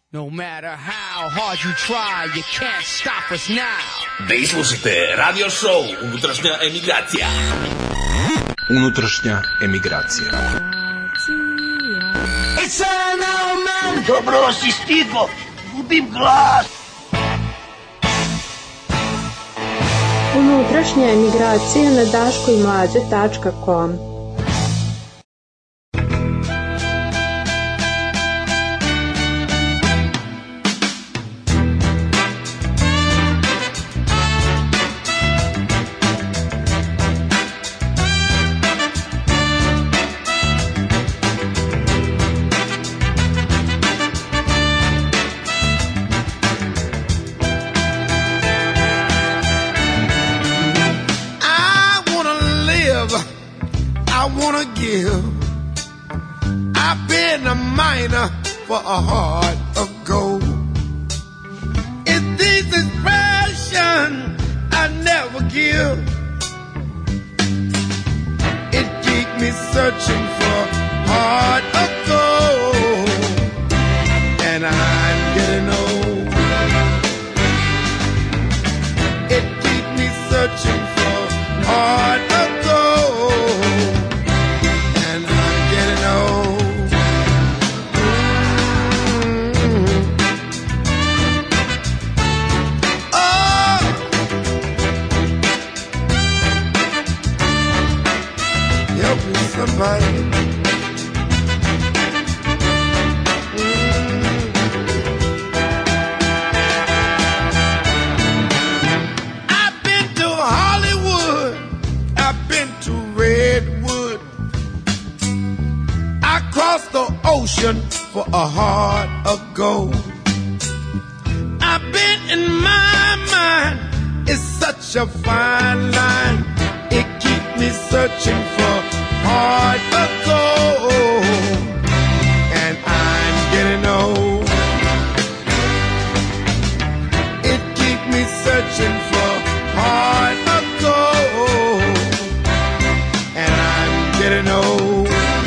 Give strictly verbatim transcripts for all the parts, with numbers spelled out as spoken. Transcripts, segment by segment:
No matter how hard you try, you can't stop us now. Vi slušate radio show Unutrašnja emigracija. Unutrašnja emigracija. E sana man, dobro si stigo, gubim glas. Unutrašnja emigracija na daško i mlađe tačka com. I've been a miner for a heart of gold. It's this expression I never give. It keeps me searching for heart of gold. And I'm getting old. It keeps me searching for heart of gold. Somebody. Mm. I've been to Hollywood, I've been to Redwood, I crossed the ocean for a heart of gold. I've been in my mind, it's such a fine line, it keeps me searching for heart of gold, and I'm getting old. It keeps me searching for heart of gold, and I'm getting old.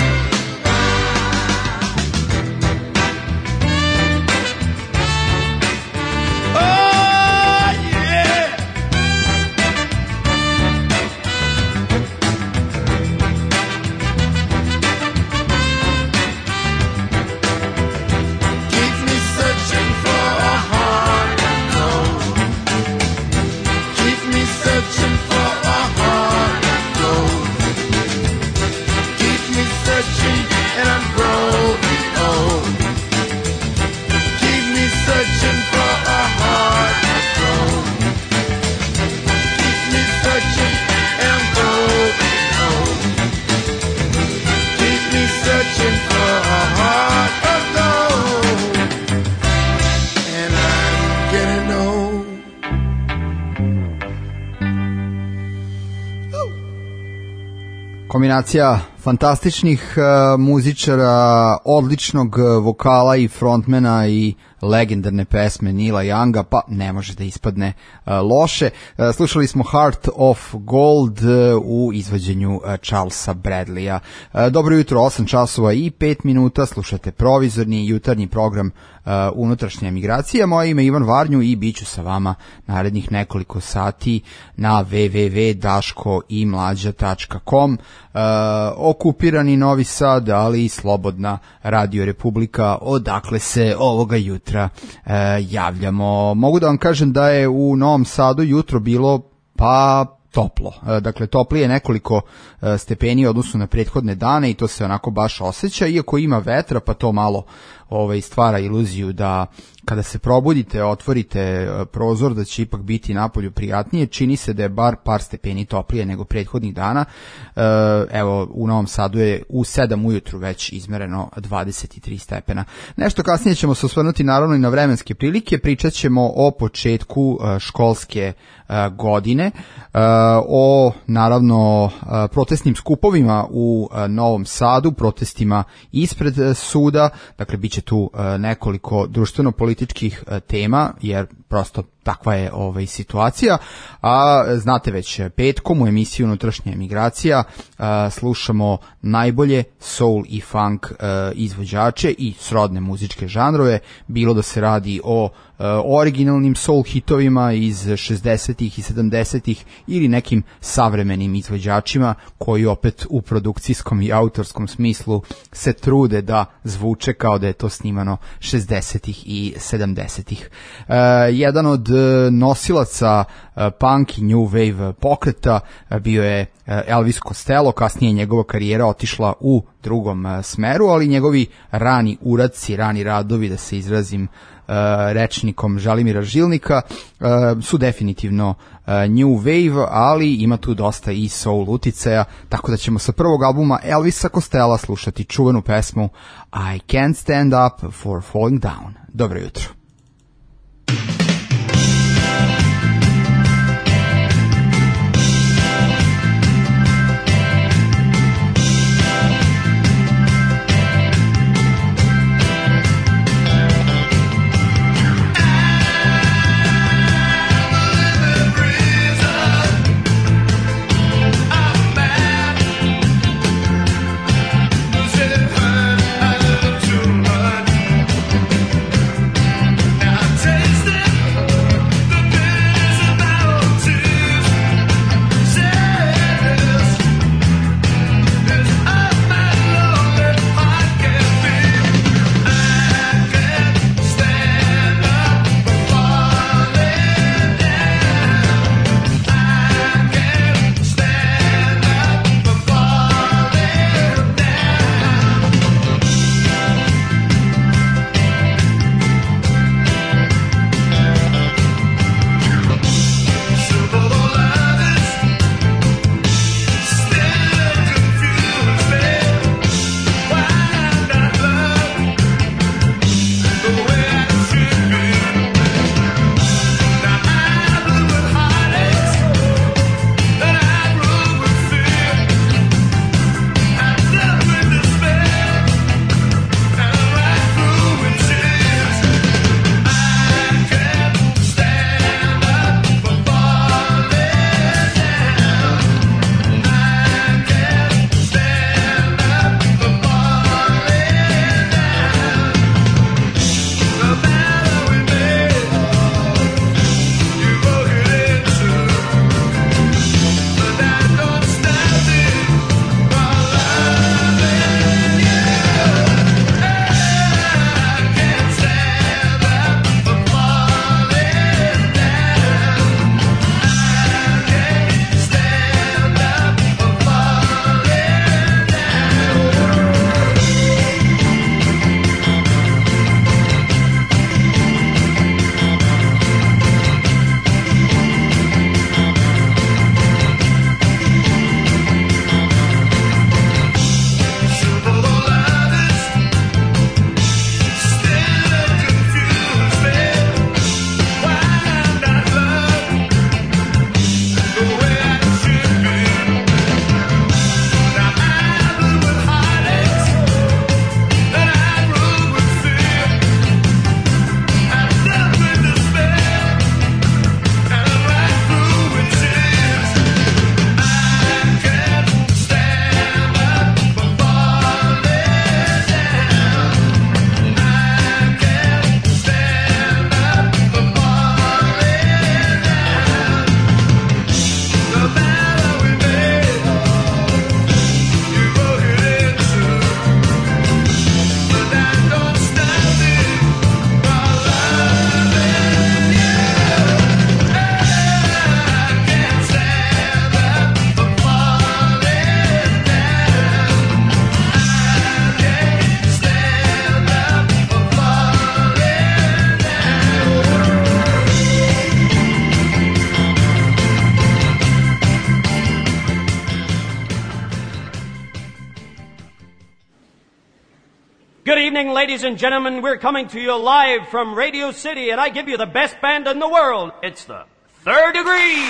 Kombinacija fantastičnih uh, muzičara, odličnog uh, vokala i frontmena i legendarne pesme Neila Younga, pa ne može da ispadne uh, loše. Uh, slušali smo Heart of Gold uh, u izvođenju uh, Charlesa Bradleya. Uh, dobro jutro, osam časova i pet minuta, slušate provizorni jutarnji program uh, Unutrašnje emigracije. Moje ime je Ivan Varnju i bit ću sa vama narednih nekoliko sati na w w w tačka daško i mlađa tačka com. Uh, okupirani Novi Sad, ali i slobodna Radio Republika, odakle se ovoga jutra uh, javljamo. Mogu da vam kažem da je u Novom Sadu jutro bilo pa toplo. Dakle, toplije nekoliko stepeni u odnosu na prethodne dane i to se onako baš osjeća, iako ima vetra, pa to malo ovaj, stvara iluziju da kada se probudite, otvorite prozor, da će ipak biti napolju prijatnije. Čini se da je bar par stepeni toplije nego prethodnih dana. Evo, u Novom Sadu je u sedam ujutru već izmereno dvadeset tri stepena. Nešto kasnije ćemo se osvrnuti naravno i na vremenske prilike. Pričat ćemo o početku školske godine, o naravno protestnim skupovima u Novom Sadu, protestima ispred suda. Dakle, bit će tu nekoliko društveno-političkih tema, jer prosto takva je ovaj situacija. A znate već, petkom u emisiji Unutrašnja emigracija a, slušamo najbolje soul i funk a, izvođače i srodne muzičke žanrove, bilo da se radi o a, originalnim soul hitovima iz šezdesetih i sedamdesetih ili nekim savremenim izvođačima koji opet u produkcijskom i autorskom smislu se trude da zvuče kao da je to snimano šezdesetih i sedamdesetih. Uh, jedan od uh, nosilaca uh, punk i new wave pokreta uh, bio je uh, Elvis Costello, kasnije njegova karijera otišla u drugom uh, smeru, ali njegovi rani uradci, rani radovi, da se izrazim uh, rečnikom Želimira Žilnika, uh, su definitivno uh, new wave, ali ima tu dosta i soul uticaja, tako da ćemo sa prvog albuma Elvisa Costello slušati čuvenu pesmu I Can't Stand Up for Falling Down. Dobro jutro. Good evening, ladies and gentlemen. We're coming to you live from Radio City, and I give you the best band in the world. It's the Third Degree.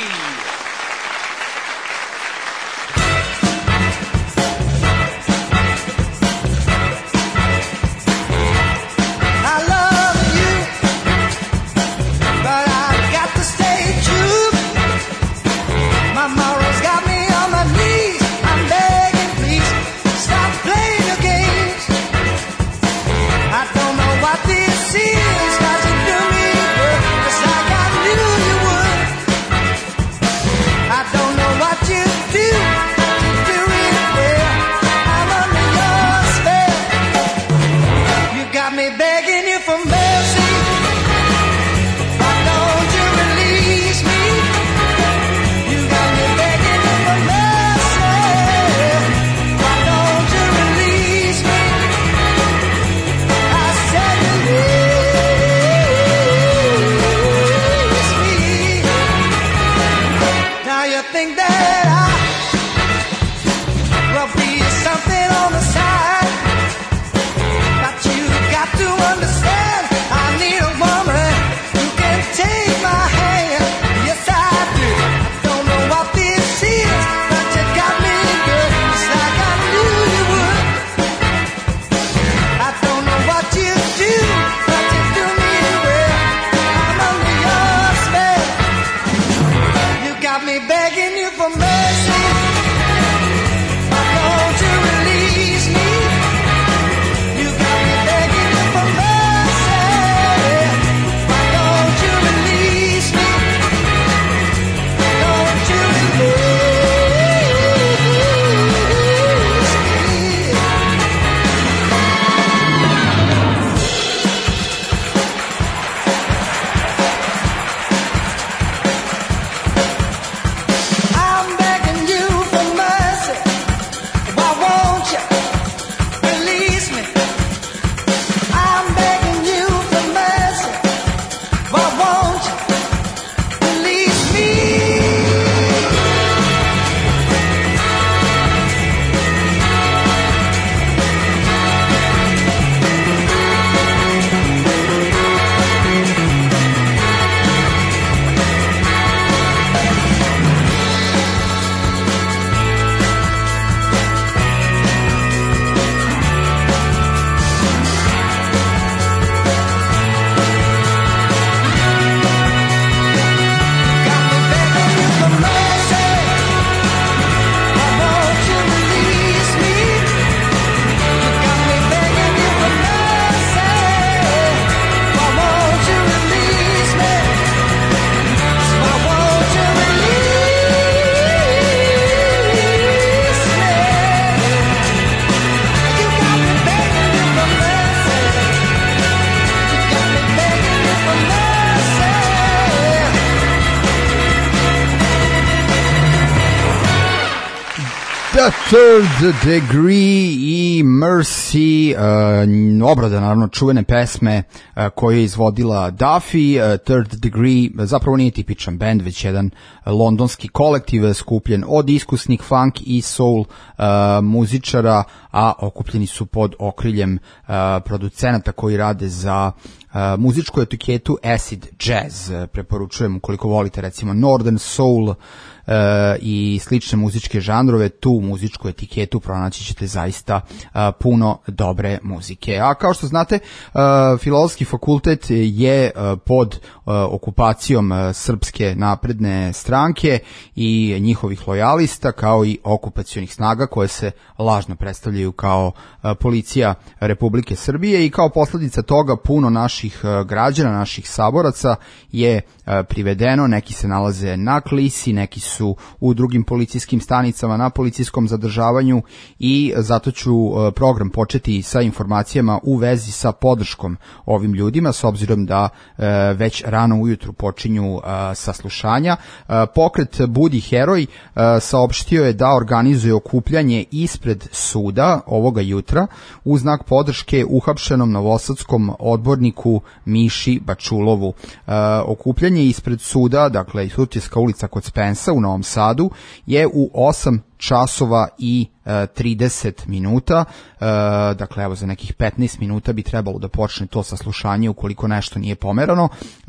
I love you, but I The Third Degree i Mercy, uh, obrada naravno čuvene pesme uh, koju je izvodila Duffy. uh, Third Degree zapravo nije tipičan band, već jedan londonski kolektiv skupljen od iskusnih funk i soul uh, muzičara, a okupljeni su pod okriljem uh, producenata koji rade za Uh, muzičku etiketu Acid Jazz. Uh, preporučujem ukoliko volite recimo Northern Soul uh, i slične muzičke žanrove, tu muzičku etiketu pronaći ćete zaista uh, puno dobre muzike. A kao što znate, uh, Filozofski fakultet je uh, pod uh, okupacijom uh, Srpske napredne stranke i njihovih lojalista, kao i okupacionih snaga koje se lažno predstavljaju kao uh, policija Republike Srbije, i kao posljedica toga puno naših građana, naših saboraca je privedeno. Neki se nalaze na klisi, neki su u drugim policijskim stanicama na policijskom zadržavanju, i zato ću program početi sa informacijama u vezi sa podrškom ovim ljudima, s obzirom da već rano ujutru počinju saslušanja. Pokret Budi heroj saopštio je da organizuje okupljanje ispred suda ovoga jutra u znak podrške uhapšenom novosadskom odborniku Miši Bačulovu. Uh, okupljanje ispred suda, dakle Sutjeska ulica kod Spensa u Novom Sadu, je u osam časova i trideset minuta, dakle evo za nekih petnaest minuta bi trebalo da počne to saslušanje ukoliko nešto nije pomerano.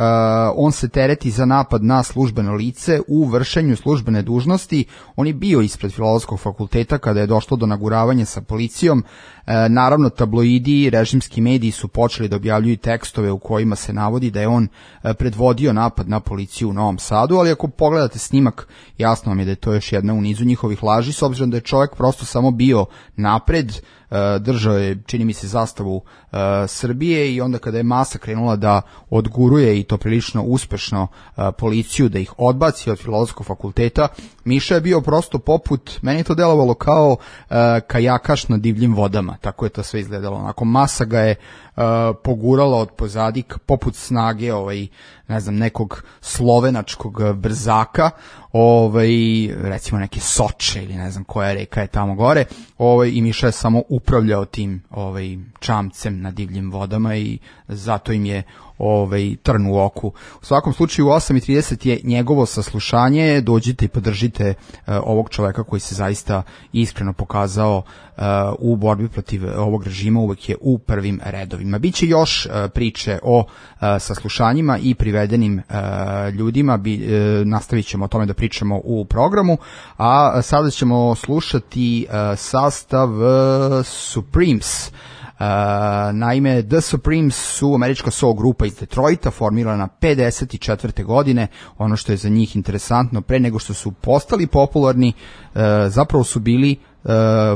On se tereti za napad na službeno lice u vršenju službene dužnosti. On je bio ispred Filozofskog fakulteta kada je došlo do naguravanja sa policijom. Naravno, tabloidi i režimski mediji su počeli da objavljuju tekstove u kojima se navodi da je on predvodio napad na policiju u Novom Sadu, ali ako pogledate snimak, jasno vam je da je to još jedna u nizu njihovih laži, s obzirom da je čovjek prosto samo bio napred, držao je, čini mi se, zastavu uh, Srbije, i onda kada je masa krenula da odguruje, i to prilično uspešno, uh, policiju, da ih odbaci od Filozofskog fakulteta, Miša je bio prosto poput, meni je to delovalo kao uh, kajakaš na divljim vodama, tako je to sve izgledalo. Onako, masa ga je uh, pogurala od pozadi poput snage, ovaj, ne znam, nekog slovenačkog brzaka, ovaj, recimo neke Soče ili ne znam koja reka je tamo gore, ovaj, i Miša je samo upravljao tim ovaj, čamcem na divljim vodama, i zato im je ovaj, trn u oku. U svakom slučaju u osam i trideset je njegovo saslušanje. Dođite i podržite uh, ovog čoveka koji se zaista iskreno pokazao uh, u borbi protiv ovog režima, uvek je u prvim redovima. Biće još uh, priče o uh, saslušanjima i privedenim uh, ljudima. Bi, uh, nastavit ćemo o tome da pričamo u programu, a sada ćemo slušati uh, sastav uh, Supremes. Uh, naime, The Supremes su američka soul grupa iz Detroita, formirana pedeset četvrte godine. Ono što je za njih interesantno, pre nego što su postali popularni, uh, zapravo su bili uh,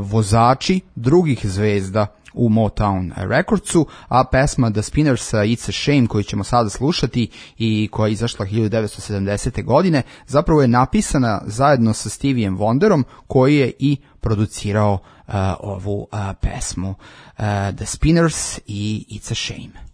vozači drugih zvezda u Motown Recordsu, a pesma The Spinners It's a Shame, koju ćemo sada slušati i koja je izašla hiljadu devetsto sedamdesete godine, zapravo je napisana zajedno sa Steviejem Wonderom, koji je i producirao uh, ovu uh, pesmu. Uh, The Spinners i It's a Shame.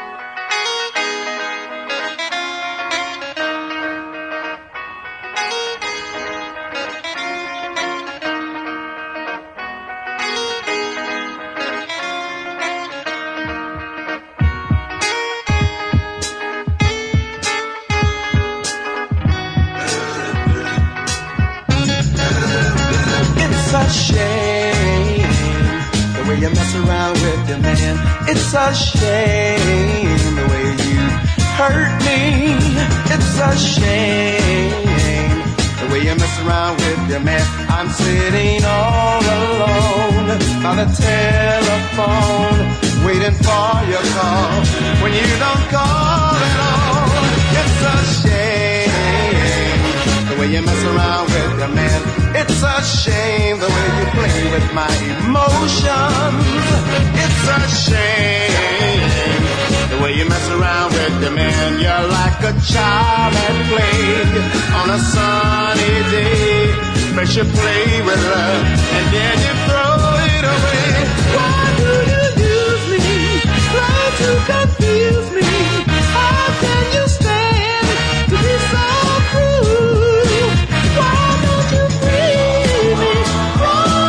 You mess around with your man. It's a shame the way you hurt me. It's a shame the way you mess around with your man. I'm sitting all alone by the telephone, waiting for your call when you don't call at all. It's a shame the way you mess around with your man. It's a shame the way you play with my emotions. It's a shame the way you mess around with your man. You're like a child at play on a sunny day. First you play with love and then you throw it away. Why do you use me? Try to confuse me. How can you stand to be so cruel? Why don't you free me from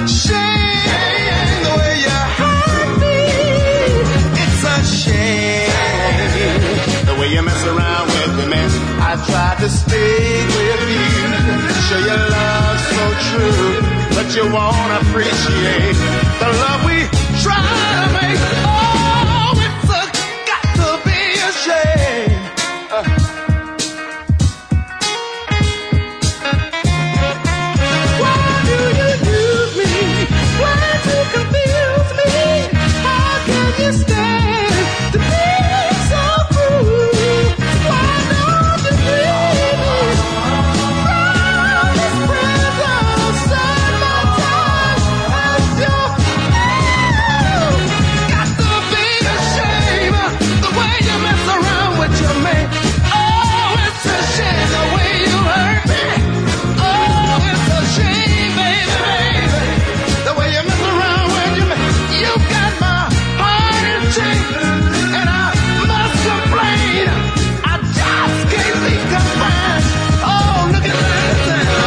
shame the way you hurt me. It's a shame the way you mess around with me, man. I tried to stay with you, show your love so true, but you won't appreciate the love we try to make. Oh, it's a, got to be a shame. Uh. Why do you use me? Why do you confuse me? How can you stand to be so cruel? Why don't you leave me from this prison? Save my time as your got to be a shame the way you mess around with your man. Oh, it's a shame the way you hurt me. Oh, it's a shame, baby, baby, the way you mess around with your man. You got my heart in chains, and I must complain. I just can't be confined. Oh, look at this.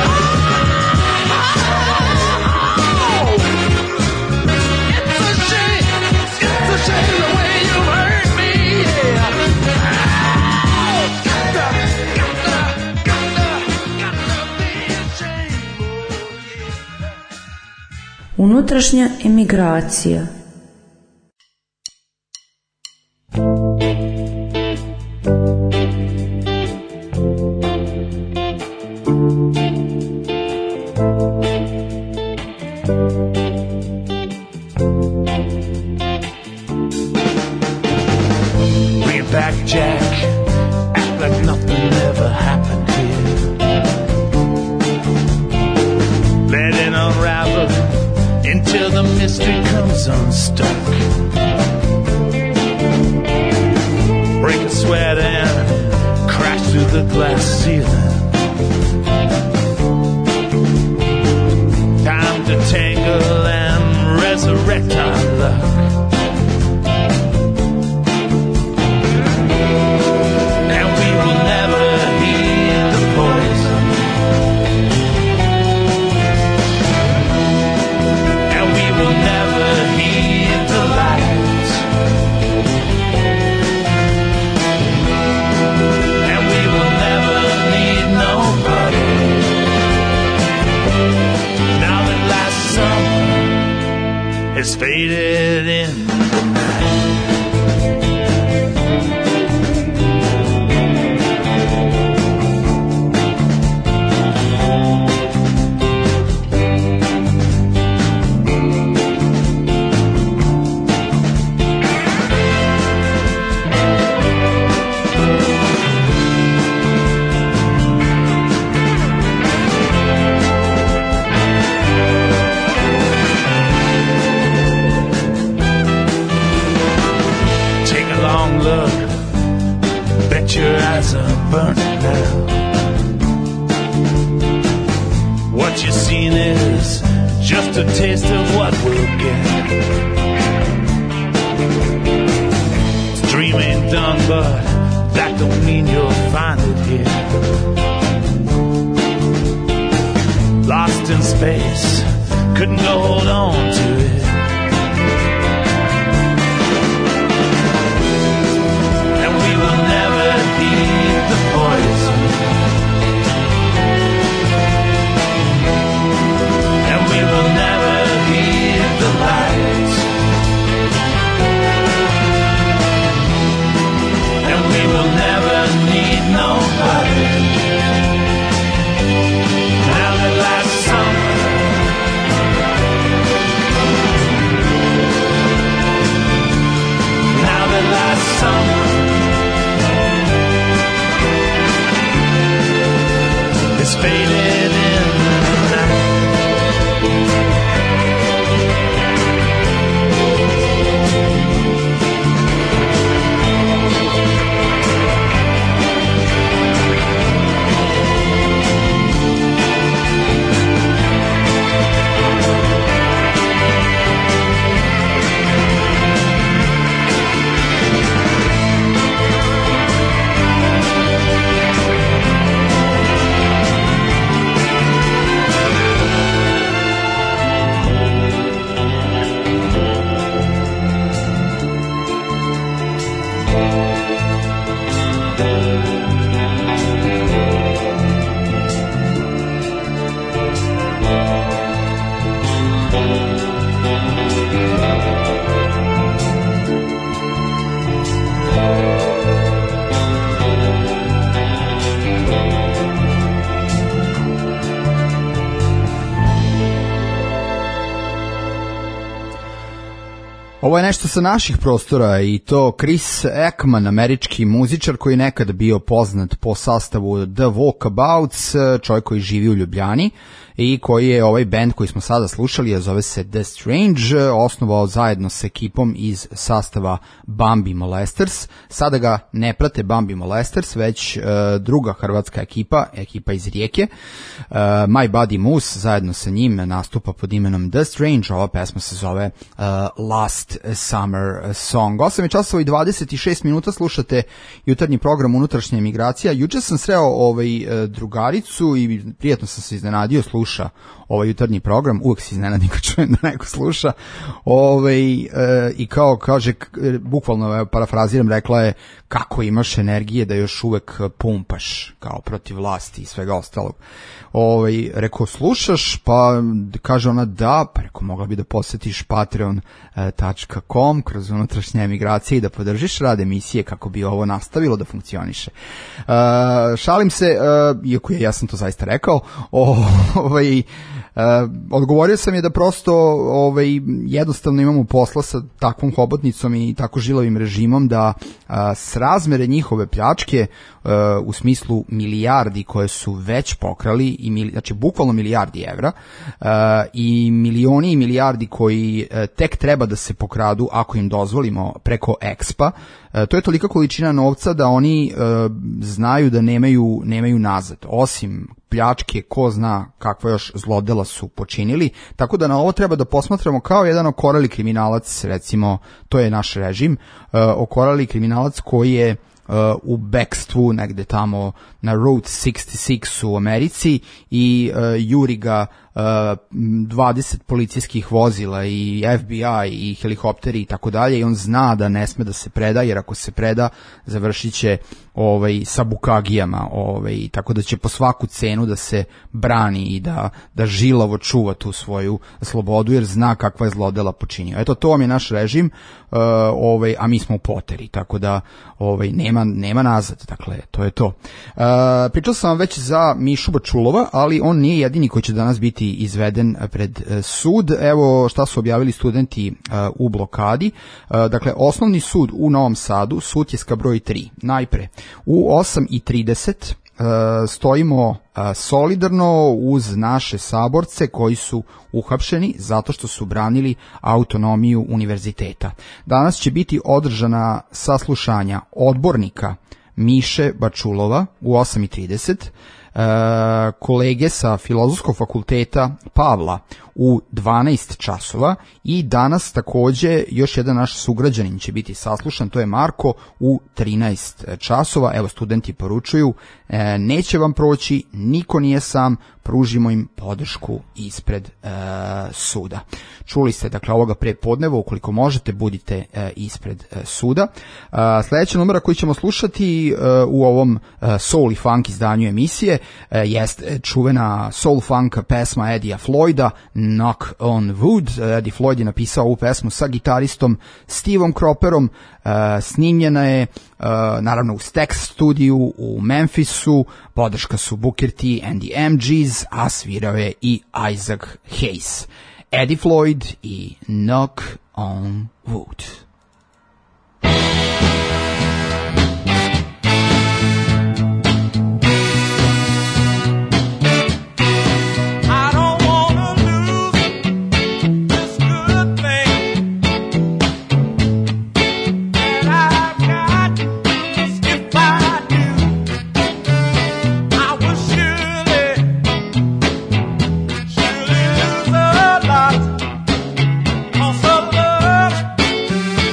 Oh, it's a shame. It's a shame the way you hurt me. Yeah. Oh, got to, got to, got to, got to be a shame. Oh, yeah. Unutrašnja emigracija. Bring it back, Jack. Act like nothing ever happened here. Let it unravel until the mystery comes unstuck. Break a sweat and crash through the glass ceiling. Time to tangle and resurrect our luck. And we will never heed the poison. And we will never heed the light. And we will never need nobody. Now that last summer has faded in the night. Take a long look, bet your eyes are burnt now. What you've seen is just a taste of what we'll get. This dream ain't done, but that don't mean you'll find it here. Lost in space, couldn't go hold on to it. And we will never heed the poison. And we will never heed the light. And we will never need nobody. Now that last summer Now that last summer is faded in the night. Ovo je nešto sa naših prostora i to Chris Ekman, američki muzičar koji je nekada bio poznat po sastavu The Walkabouts, čovjek koji živi u Ljubljani i koji je ovaj band koji smo sada slušali, a zove se The Strange, osnovao zajedno sa ekipom iz sastava Bambi Molesters. Sada ga ne prate Bambi Molesters, već uh, druga hrvatska ekipa, ekipa iz Rijeke. Uh, My Buddy Moose zajedno sa njim nastupa pod imenom The Strange. Ova pesma se zove uh, Last Summer Song. osam je časova i dvadeset šest minuta, slušate jutarnji program Unutrašnja emigracija. Juče sam sreo ovaj, uh, drugaricu i prijatno sam se iznenadio, sluša ovaj jutarnji program, uvek se iznenadim kad čujem da neko sluša, ovaj, e, i kao kaže, bukvalno parafraziram, rekla je kako imaš energije da još uvek pumpaš kao protiv vlasti i svega ostalog. Ovaj, rekao, slušaš? Pa kaže ona da, pa rekao, mogla bi da posetiš patreon dot com kroz Unutrašnje emigracije i da podržiš rad emisije kako bi ovo nastavilo da funkcioniše. Uh, šalim se, uh, iako je, ja sam to zaista rekao, ovaj, uh, odgovorio sam je da prosto ovaj, jednostavno imamo posla sa takvom hobotnicom i tako žilavim režimom da uh, s razmere njihove pljačke uh, u smislu milijardi koje su već pokrali, i mili, znači bukvalno milijardi evra uh, i milioni i milijardi koji uh, tek treba da se pokradu ako im dozvolimo preko Expa. Uh, to je tolika količina novca da oni uh, znaju da nemaju, nemaju nazad. Osim pljačke, ko zna kakva još zlodela su počinili, tako da na ovo treba da posmatramo kao jedan okoreli kriminalac, recimo, to je naš režim, uh, okoreli kriminalac koji je Uh, u bekstvu negde tamo na Route šezdeset šest u Americi i uh, juri ga uh, dvadeset policijskih vozila i F B I i helikopteri i tako dalje, i on zna da ne sme da se preda, jer ako se preda završit će ovaj, sa bukagijama, ovaj, tako da će po svaku cenu da se brani i da, da žilavo čuva tu svoju slobodu, jer zna kakva je zlodela počinio. Eto, to vam je naš režim, uh, ovaj, a mi smo u poteri, tako da ovaj, nema, nema nazad, dakle, to je to. Uh, pričao sam vam već za Mišu Bačulova, ali on nije jedini koji će danas biti izveden pred uh, sud. Evo šta su objavili studenti uh, u blokadi. Uh, dakle, osnovni sud u Novom Sadu, Sutjeska broj tri. Najpre, u osam i trideset uh, stojimo uh, solidarno uz naše saborce koji su uhapšeni zato što su branili autonomiju univerziteta. Danas će biti održana saslušanja odbornika Miše Bačulova u osam i trideset, uh, kolege sa Filozofskog fakulteta Pavla u dvanaest časova i danas takođe još jedan naš sugrađanin će biti saslušan, to je Marko, u trinaest časova. Evo, studenti poručuju, e, neće vam proći, niko nije sam, pružimo im podršku ispred e, suda. Čuli ste, dakle, ovoga prepodneva, ukoliko možete, budite e, ispred e, suda. E, sledeća numera koju ćemo slušati e, u ovom e, soul i funk izdanju emisije e, jest čuvena soul funk pesma Eddija Floyda, Knock on Wood. Eddie Floyd je napisao ovu pesmu sa gitaristom Steveom Cropperom, uh, snimljena je uh, naravno u Stax studiju u Memphisu, podrška su Booker T, Andy M Gs, a svirao je i Isaac Hayes. Eddie Floyd i Knock on Wood. Cause of love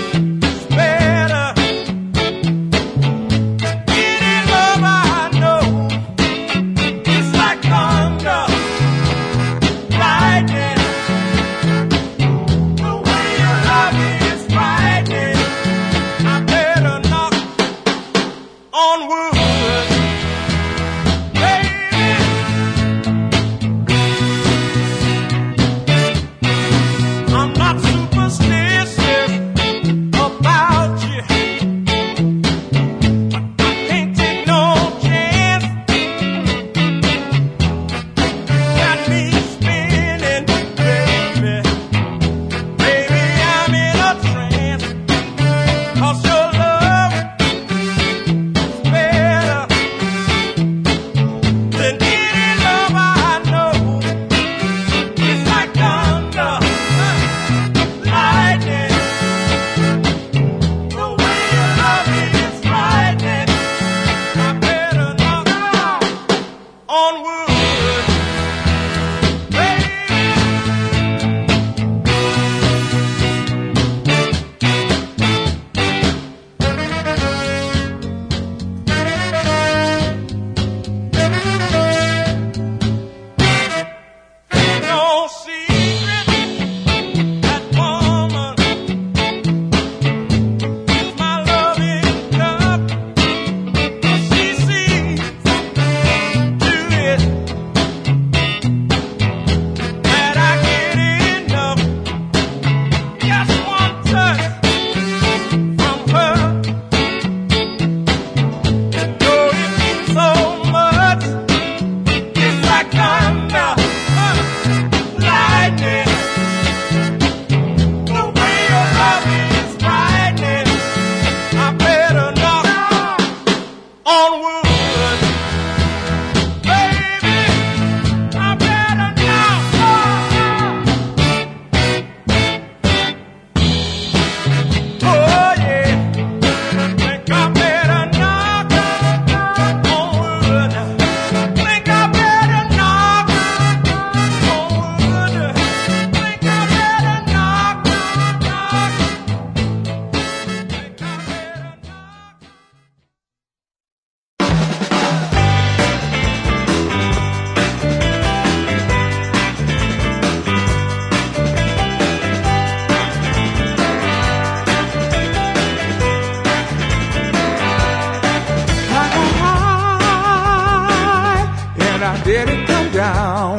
I didn't come down.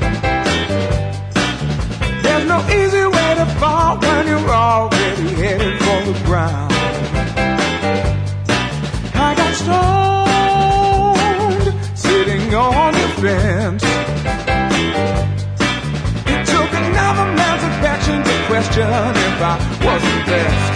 There's no easy way to fall when you're already headed for the ground. I got stoned sitting on your fence. It took another man's affection to question if I wasn't best.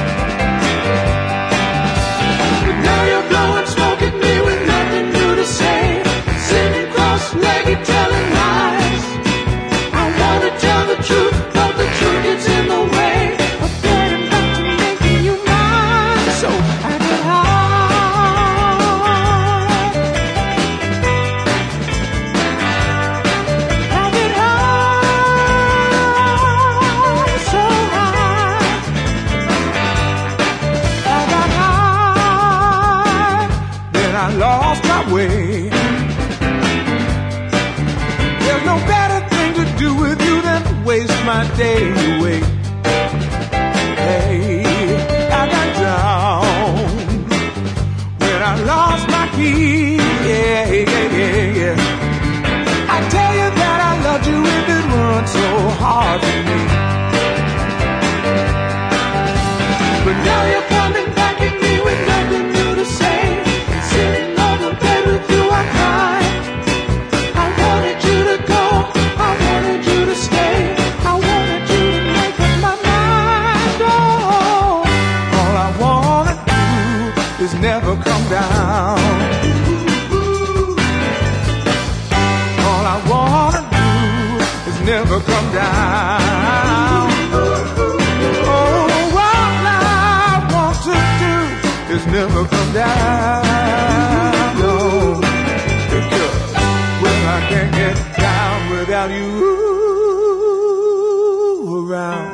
But now you're blowing smoke at me with nothing new to say. Sitting cross-legged telling lies. I wanna tell the truth, but the truth gets in the way of getting back to making you mine. So I get high. I get high, so high. I got high, then I lost my way. There's no better thing to do with you than to waste my day away. Hey, I got down when I lost my key. Yeah, yeah, yeah, yeah. I tell you that I loved you if it weren't so hard for me. But now you're coming back at me with nothing new to say. Sitting on the bed with you, I cry. I wanted you to go, I wanted you to stay, I wanted you to make up my mind. Oh, all I wanna do is never come down. All I wanna do is never come down. Oh, all I want to do is never come down. No, because, well, I can't get down without you around.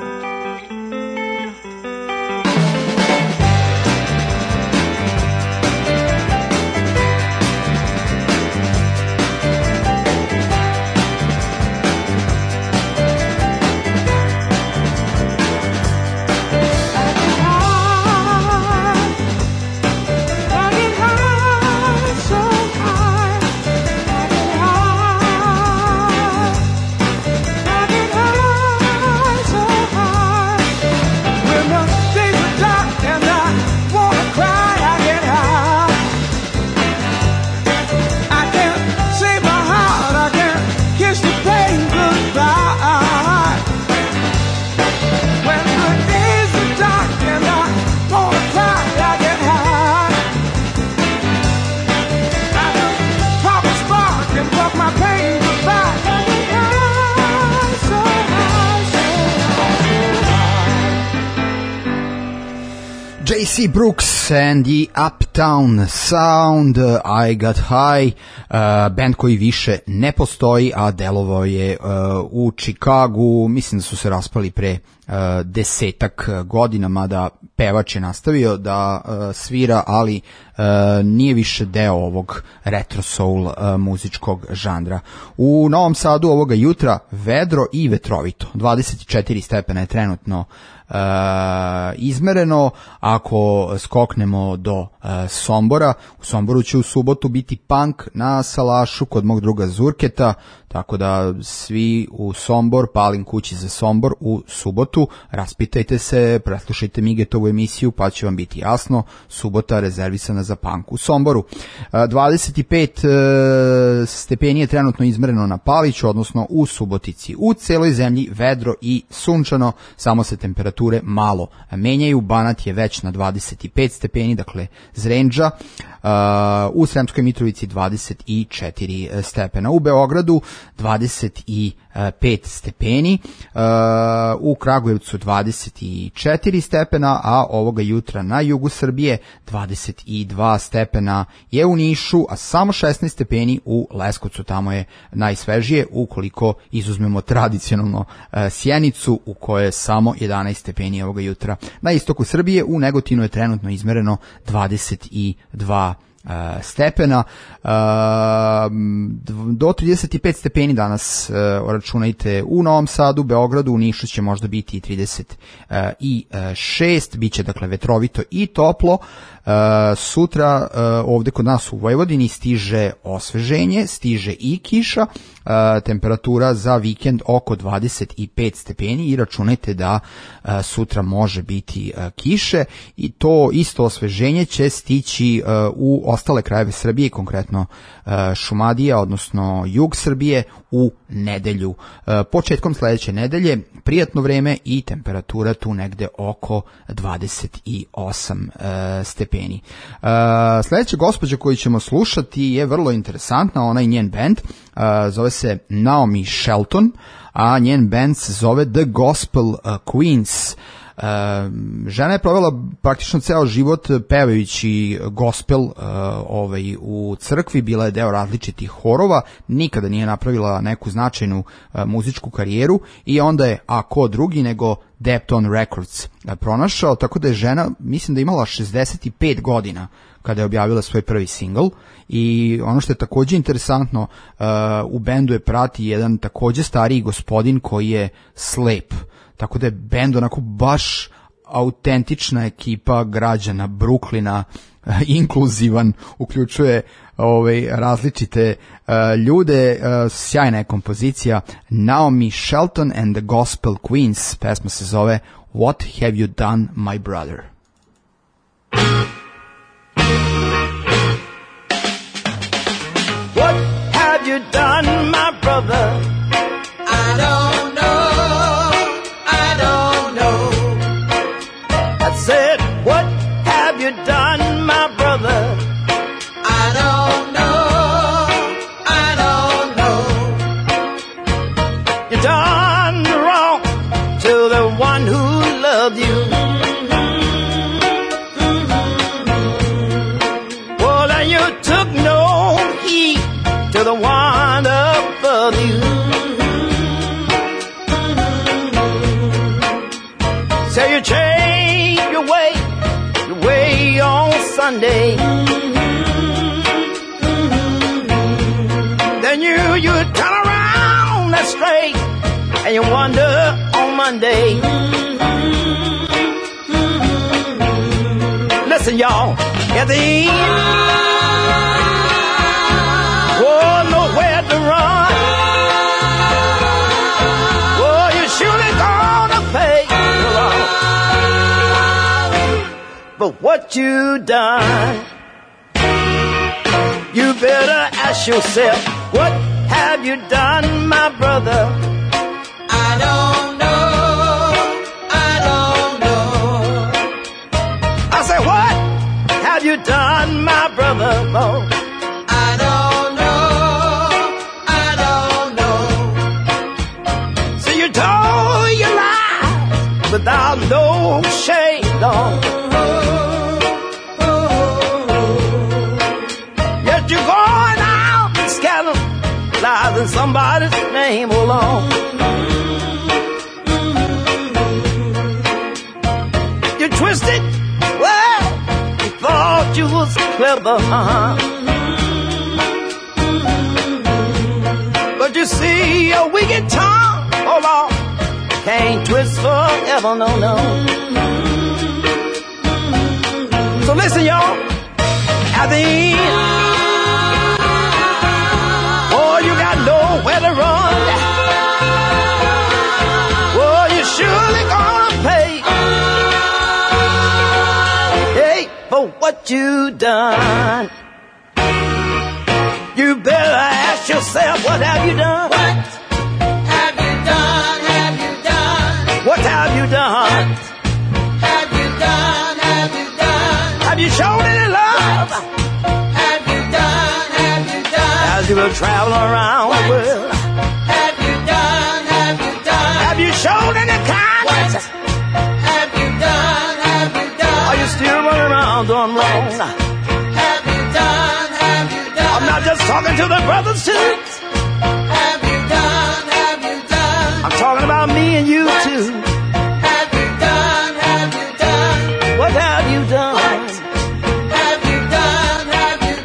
J C Brooks and the Uptown Sound, I Got High, uh, band koji više ne postoji, a delovao je uh, u Chicagu. Mislim da su se raspali pre uh, desetak godina, mada pevač je nastavio da uh, svira, ali uh, nije više deo ovog retro soul uh, muzičkog žanra. U Novom Sadu ovoga jutra vedro i vetrovito, dvadeset četiri stepena je trenutno Uh, izmereno. Ako skoknemo do uh, Sombora, u Somboru će u subotu biti punk na salašu kod mog druga Zurketa, tako da svi u Sombor, palim kući za Sombor u subotu, raspitajte se, preslušajte Migetovu emisiju pa će vam biti jasno, subota rezervisana za punk u Somboru. Uh, dvadeset pet uh, stepeni je trenutno izmereno na Paliću, odnosno u Subotici. U celoj zemlji vedro i sunčano, samo se temperatura malo menjaju. Banat je već na dvadeset pet stepeni, dakle Zrenđa, uh, u Sremskoj Mitrovici dvadeset četiri stepena, u Beogradu dvadeset pet stepeni, uh, u Kragujevcu dvadeset četiri stepena, a ovoga jutra na jugu Srbije dvadeset dva stepena je u Nišu, a samo šesnaest stepeni u Leskovcu, tamo je najsvežije, ukoliko izuzmemo tradicionalno uh, Sjenicu u kojoj je samo jedanaest stepeni ovoga jutra. Na istoku Srbije u Negotinu je trenutno izmereno dvadeset dva uh, stepena. Uh, do trideset pet stepeni danas uh, računajte u Novom Sadu, Beogradu, u Nišu će možda biti i trideset šest, bit će dakle vetrovito i toplo. Uh, sutra uh, ovde kod nas u Vojvodini stiže osveženje, stiže i kiša, uh, temperatura za vikend oko dvadeset pet stepeni i računajte da uh, sutra može biti uh, kiše i to isto osveženje će stići uh, u ostale krajeve Srbije, konkretno uh, Šumadija, odnosno jug Srbije u nedelju. Uh, početkom sledeće nedelje prijatno vreme i temperatura tu negde oko dvadeset osam uh, stepeni. Uh, sledeća gospođa koju ćemo slušati je vrlo interesantna, ona i njen band, uh, zove se Naomi Shelton, a njen band se zove The Gospel uh, Queens. Uh, žena je provela praktično ceo život pevajući gospel uh, ovaj, u crkvi, bila je deo različitih horova, nikada nije napravila neku značajnu uh, muzičku karijeru i onda je, a ko drugi nego Depton Records uh, pronašao, tako da je žena, mislim da je imala šezdeset pet godina kada je objavila svoj prvi singl i ono što je takođe interesantno, uh, u bendu je prati jedan takođe stariji gospodin koji je slep. Tako da je bend onako baš autentična ekipa građana Brooklyna, inkluzivan, uključuje ovaj, različite uh, ljude, uh, sjajna je kompozicija. Naomi Shelton and the Gospel Queens, pesma se zove What Have You Done, My Brother? What have you done, my brother? I don't know. Said, what have you done, my brother? I don't know, I don't know. You done wrong to the one who loved you. Well, and you took no heed to the one above you. Say you changed your way, your way on Sunday. Then you, you turn around that straight and you wonder on Monday. Listen, y'all, at the end, oh, nowhere to run. Oh, you're surely gonna pay. But what you done, you better ask yourself, what have you done, my brother? I don't know, I don't know. I say, what have you done, my brother? Oh, I don't know, I don't know. So you told your lies without no shame, no. You're going out and scandalizing somebody's name alone. You twisted, well, you thought you was clever, uh-huh. But you see, a wicked tongue, hold on, can't twist forever, no, no. So listen, y'all, at the end, nowhere to run. Oh, you're surely gonna pay. Hey, for what you done. You better ask yourself, what have you done? What have you done? Have you done? What have you done? What have you done? Have you done? Have you shown any love? As you were traveling around what the world, have you done, have you done? Have you shown any kindness? What have you done, have you done? Are you still running around doing wrong? Have you done, have you done? I'm not just talking to the brothers too. Have you done, have you done? I'm talking about me and you what too. Have you done, have you done? What have you done? What have you done, have you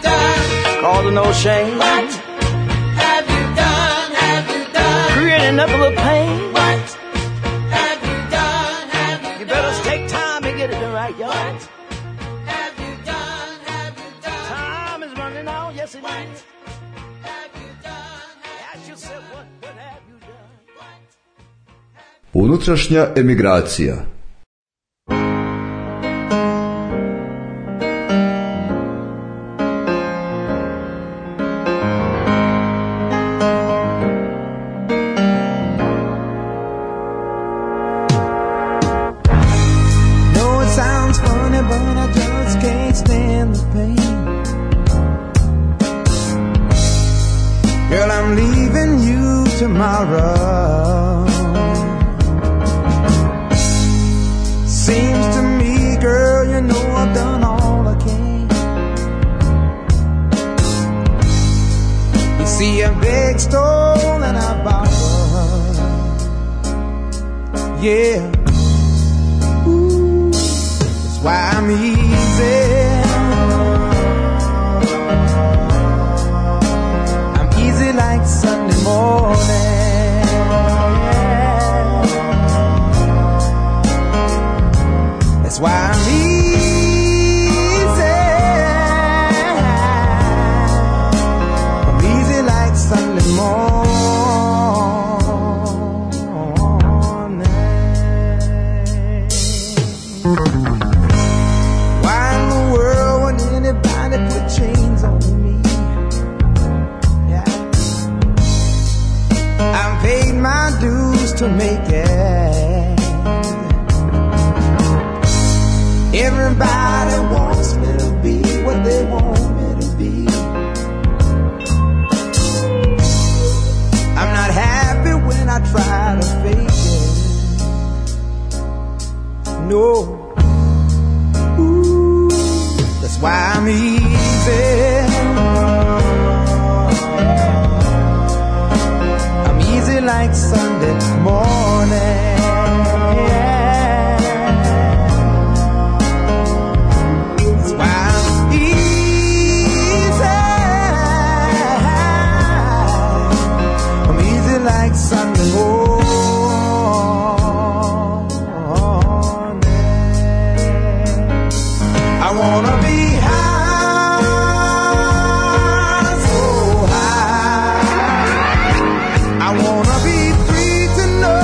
Unutrašnja emigracija. Tomorrow seems to me, girl, you know I've done all I can. You see, a big stole and I borrowed. Yeah, ooh, that's why I'm easy. I'm easy like Sunday morning. That's why I'm easy. I'm easy like Sunday morning. Why in the world would anybody put chains on me? Yeah, I've paid my dues to make it. Everybody wants me to be what they want me to be. I'm not happy when I try to fake it. No. Ooh, that's why I'm easy. I'm easy like Sunday morning. Like Sunday morning, I wanna be high, so high. I wanna be free to know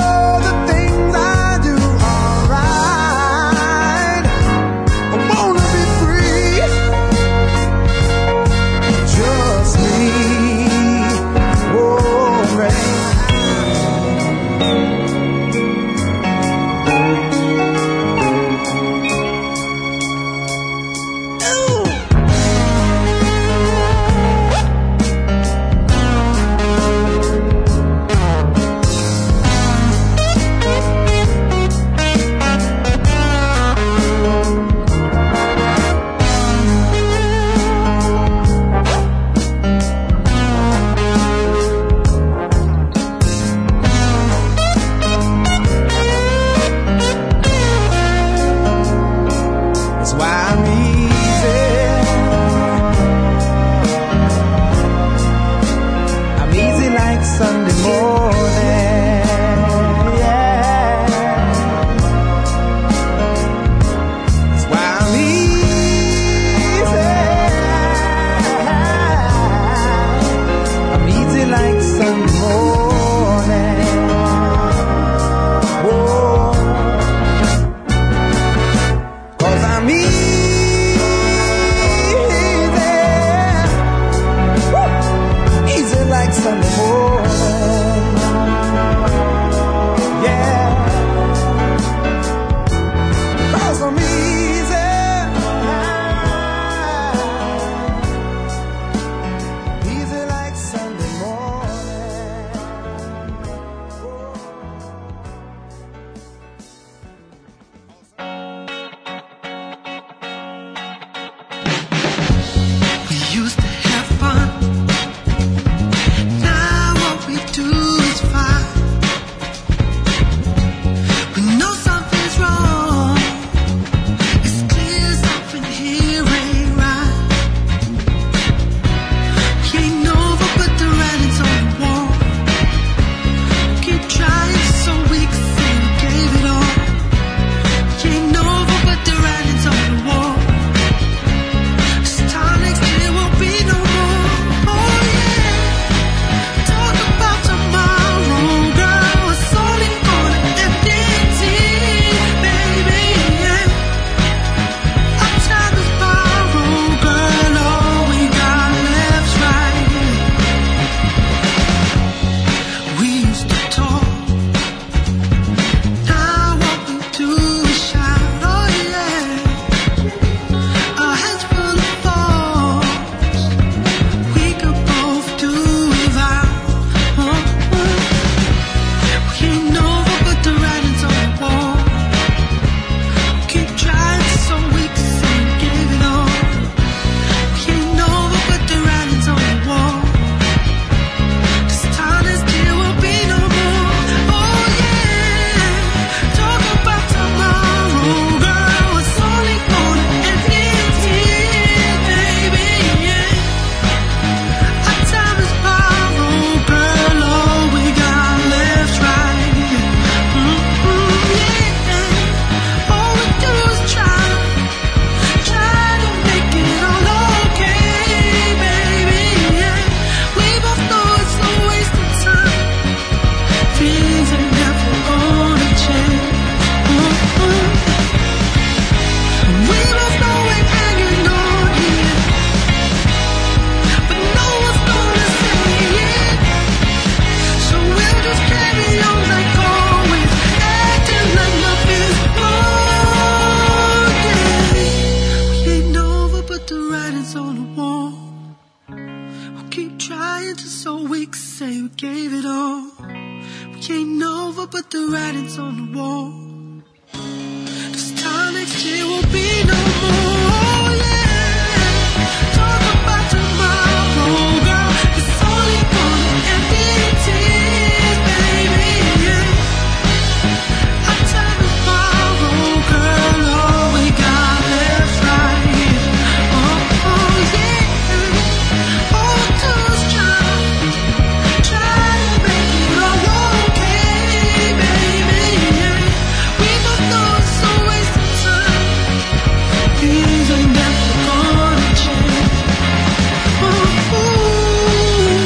we could say we gave it all. We ain't over, but the writing's on the wall. This time next year will be no more, yeah. Talk about tomorrow, girl. It's only gonna end in tears, baby, yeah. I'll tell tomorrow, girl, all we got left right here. Oh, oh, yeah. All we do is try, try to make it all okay, baby, yeah. We both know it's a waste of time. Things are never gonna change. Oh, ooh.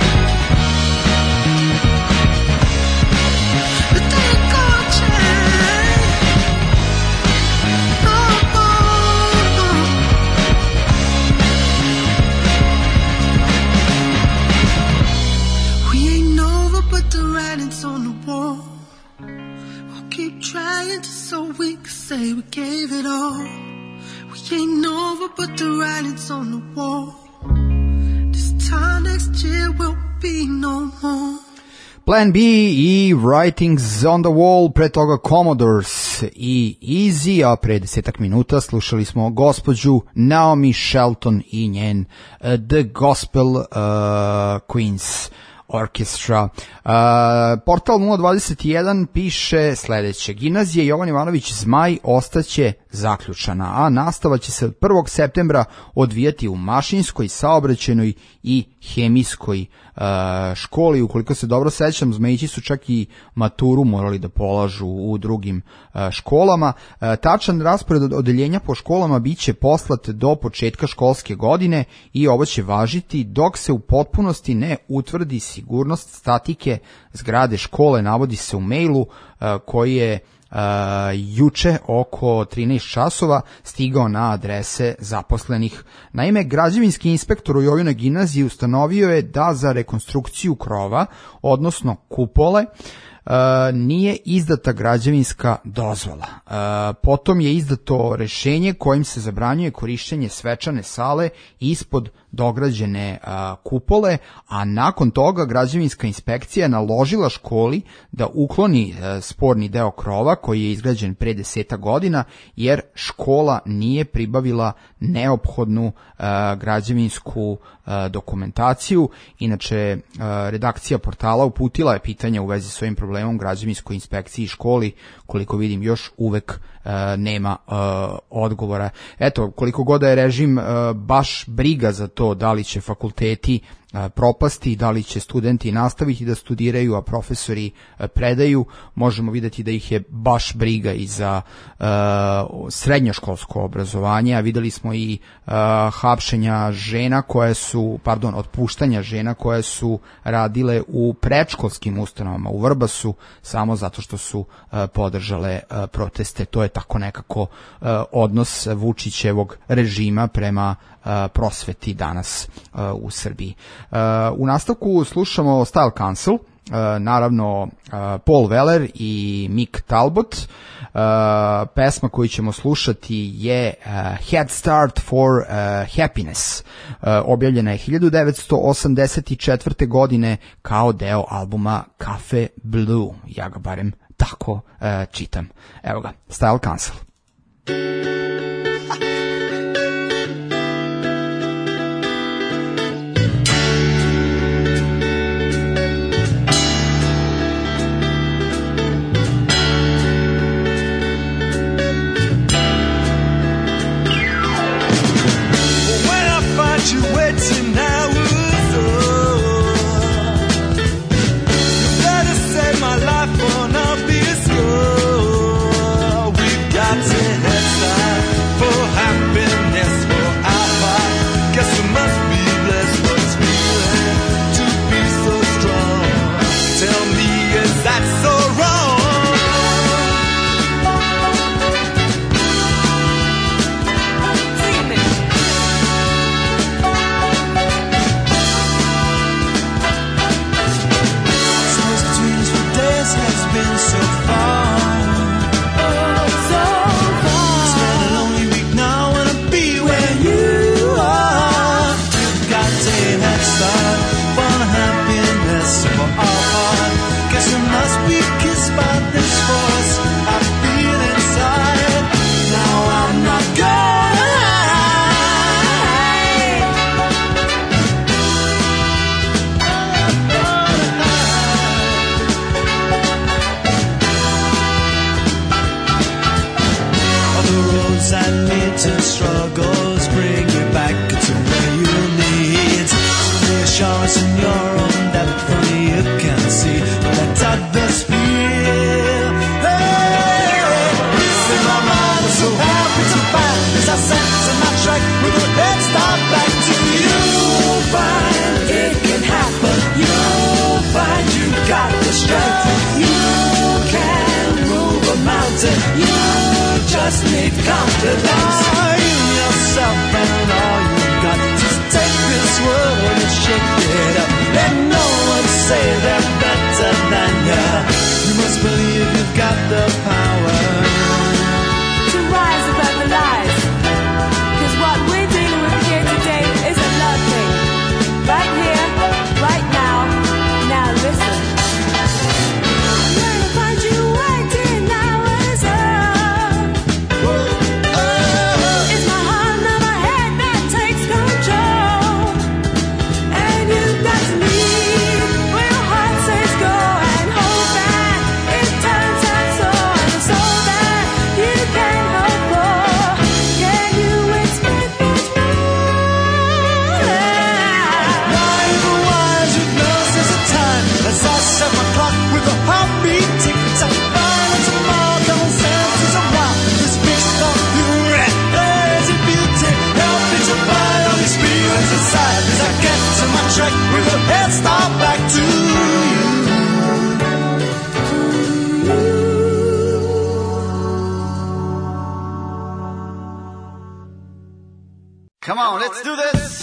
But they're gonna change. Oh, oh, oh. We ain't over, but the writing's on the wall. We'll keep trying just so we can say we gave it all. We ain't over, but the writing's on the wall. This time next year will be no more. Plan B i Writings on the Wall, pre toga Commodores i Easy, a pre desetak minuta slušali smo gospođu Naomi Shelton i njen uh, The Gospel uh, Queens Orchestra. Uh, portal nula dvadeset jedan piše sledeće: Gimnazija Jovan Jovanović Zmaj ostaće zaključana, a nastava će se od prvog septembra odvijati u mašinskoj, saobraćajnoj i hemijskoj uh, školi. Ukoliko se dobro sećam, Zmajići su čak i maturu morali da polažu u drugim uh, školama. Uh, tačan raspored odeljenja po školama biće poslat do početka školske godine i ovo će važiti dok se u potpunosti ne utvrdi sigurnost statike zgrade škole, navodi se u mailu uh, koji je Uh, juče oko trinaest časova stigao na adrese zaposlenih. Naime, građevinski inspektor u Jovinoj gimnaziji ustanovio je da za rekonstrukciju krova, odnosno kupole, Uh, nije izdata građevinska dozvola. Uh, potom je izdato rešenje kojim se zabranjuje korišćenje svečane sale ispod dograđene uh, kupole, a nakon toga građevinska inspekcija je naložila školi da ukloni uh, sporni deo krova koji je izgrađen pre deseta godina, jer škola nije pribavila neophodnu uh, građevinsku uh, dokumentaciju. Inače, uh, redakcija portala uputila je pitanje u vezi s ovim problemom građevinskoj inspekciji i školi, koliko vidim još uvek uh, nema uh, odgovora. Eto, koliko god da je režim uh, baš briga za to da li će fakulteti uh, propasti, da li će studenti nastaviti da studiraju, a profesori uh, predaju, možemo videti da ih je baš briga i za uh, srednjoškolsko obrazovanje, a videli smo i uh, hapšenja žena koje su, pardon, otpuštanja žena koje su radile u predškolskim ustanovama u Vrbasu samo zato što su uh, podržale uh, proteste. To je tako nekako uh, odnos Vučićevog režima prema uh, prosveti danas uh, u Srbiji. Uh, u nastavku slušamo Style Council, uh, naravno uh, Paul Weller i Mick Talbot. Uh, pesma koju ćemo slušati je uh, Head Start for uh, Happiness. Uh, objavljena je hiljadu devetsto osamdeset četvrte. godine kao deo albuma Cafe Blue. Ja ga barem tako uh, čitam. Evo ga, Style Council. You waiting now, so you better save my life or not be a score. We've got to head start. mountain struggles bring you back to where you need reassurance in your own depth, only you can see that atmosphere. Hey, in my mind, I'm so happy to find as I set to my track with a head start back to you. You'll find it can happen. You'll find you got the strength. You can move a mountain. You just need confidence in yourself and all you got. Just take this world and shake it up. Let no one say they're better than you. You must believe you've got the power to rise above the lies. Cause what we're dealing with here today is a love thing. Right here, right now. Now listen. Track with a head start back to you. Come on, let's do this.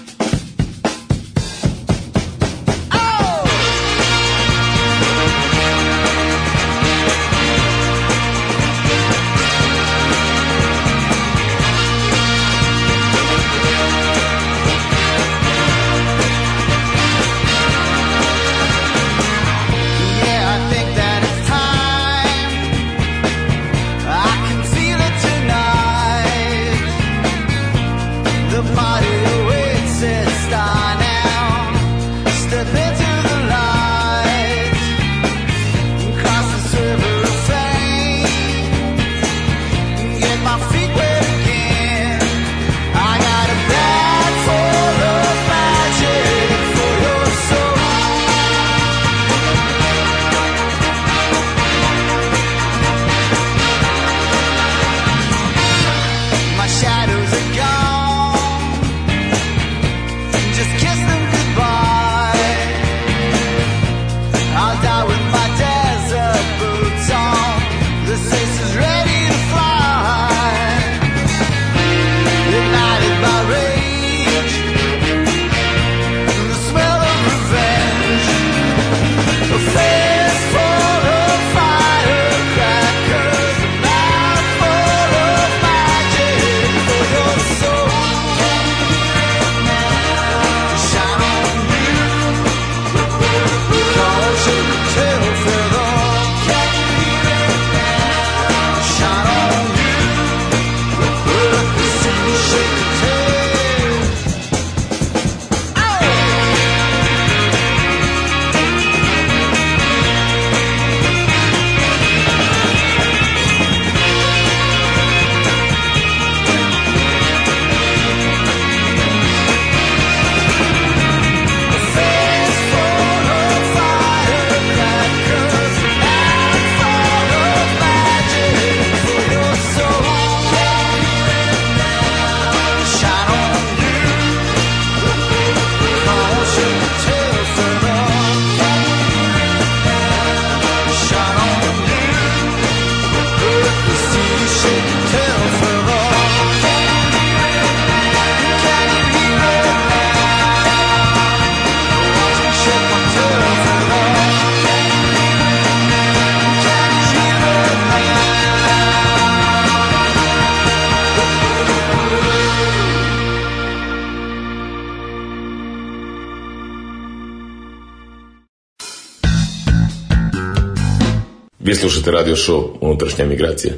Vi slušate radio show Unutrašnja migracija.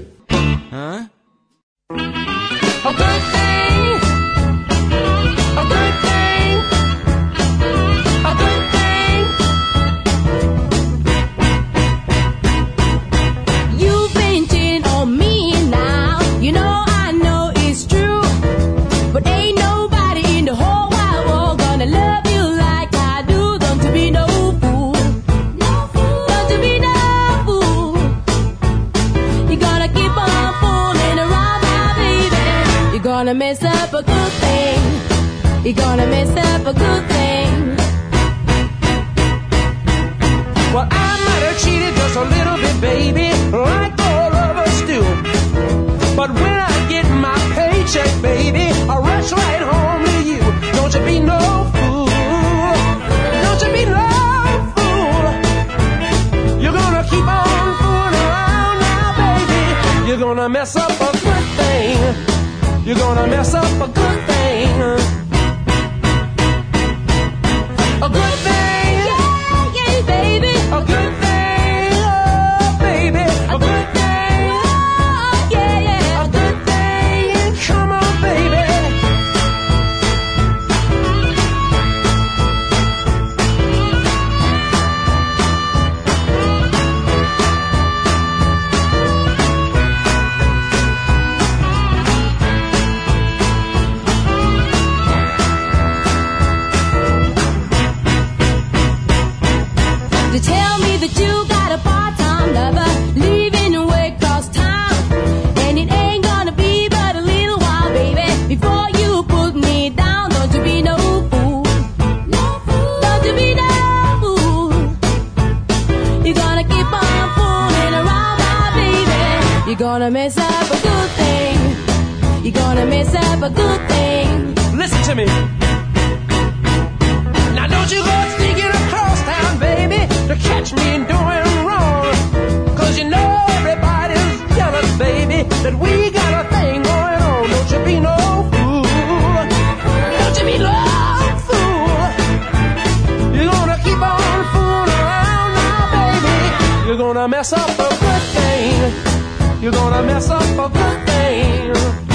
You've been cheating on me now. You know I know it's true. gonna mess up a good thing. You're gonna mess up a good thing. A good thing. Yeah, yeah, baby. A good thing. Oh, baby. A good thing. Oh, yeah, yeah. A good thing. Come on, baby. They tell me that you got a part-time lover leaving away across town, and it ain't gonna be but a little while, baby, before you put me down. Don't you be no fool, no fool. Don't you be no fool. You're gonna keep on fooling around, my baby. You're gonna mess up a good thing. You're gonna mess up a good thing. Listen to me. Now don't you go sneaking across town, baby, to catch me doing wrong. Cause you know everybody's jealous, baby, that we got a thing going on. Don't you be no fool. Don't you be no fool. You're gonna keep on fooling around now, baby. You're gonna mess up a good thing. You're gonna mess up a good thing.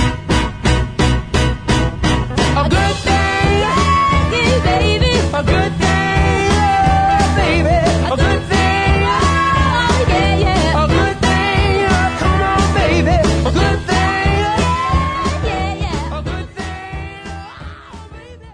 A good thing. Yeah, baby. A good thing, oh, baby. A good thing, Oh, yeah, yeah. a good thing, oh, come on, baby. A good thing, Yeah, yeah. a good thing, oh, baby.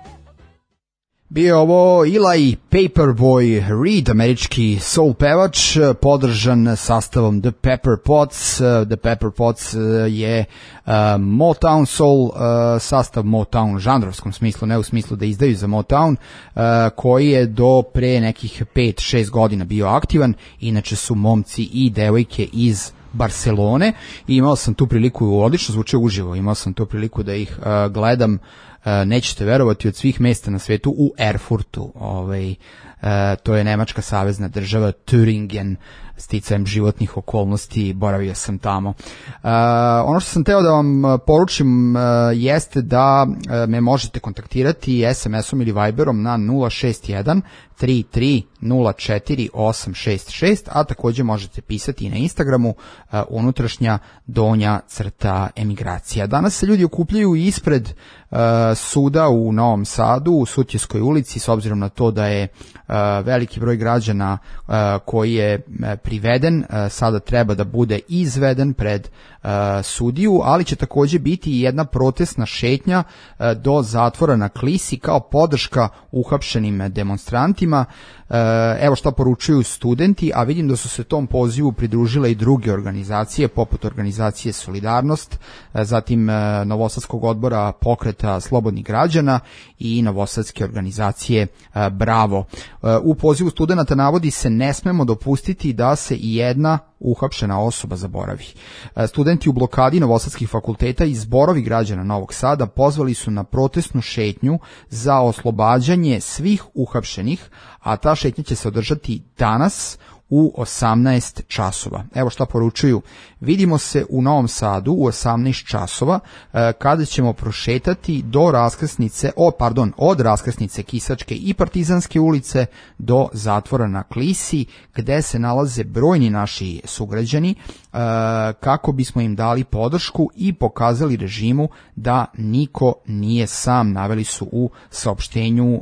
Bio ovo Eli Paperboy Reed, američki soul pevač, podržan sastavom The Pepper Pots. The Pepper Pots je uh, Motown soul, uh, sastav Motown u žanrovskom smislu, ne u smislu da izdaju za Motown, uh, koji je do pre nekih pet šest godina bio aktivan. Inače su momci i devojke iz Barcelone i imao sam tu priliku, odlično zvuče uživo, imao sam tu priliku da ih uh, gledam, uh, nećete verovati, od svih mesta na svetu u Erfurtu, ovaj, uh, to je nemačka savezna država, Thüringen, sticajem životnih okolnosti boravio sam tamo. Uh, ono što sam teo da vam poručim uh, jeste da uh, me možete kontaktirati es em esom ili Viberom na nula šest jedan tri tri nula četiri osam šest šest, a takođe možete pisati i na Instagramu uh, unutrašnja donja crta emigracija. Danas se ljudi okupljaju ispred uh, suda u Novom Sadu, u Sutjeskoj ulici, s obzirom na to da je uh, veliki broj građana uh, koji je uh, priveden, sada treba da bude izveden pred uh, sudiju, ali će takođe biti i jedna protestna šetnja uh, do zatvora na Klisi kao podrška uhapšenim demonstrantima. Uh, evo šta poručuju studenti, a vidim da su se tom pozivu pridružile i druge organizacije, poput organizacije Solidarnost, uh, zatim uh, Novosadskog odbora pokreta slobodnih građana i Novosadske organizacije uh, Bravo. Uh, u pozivu studenata navodi se: ne smemo dopustiti da se i jedna uhapšena osoba zaboravi. Studenti u blokadi novosadskih fakulteta i zborovi građana Novog Sada pozvali su na protestnu šetnju za oslobađanje svih uhapšenih, a ta šetnja će se održati danas u osamnaest časova. Evo šta poručuju: vidimo se u Novom Sadu u osamnaest časova kada ćemo prošetati do raskrsnice, o pardon, od raskrsnice Kisačke i Partizanske ulice do zatvora na Klisi, gde se nalaze brojni naši sugrađani, kako bismo im dali podršku i pokazali režimu da niko nije sam, naveli su u saopštenju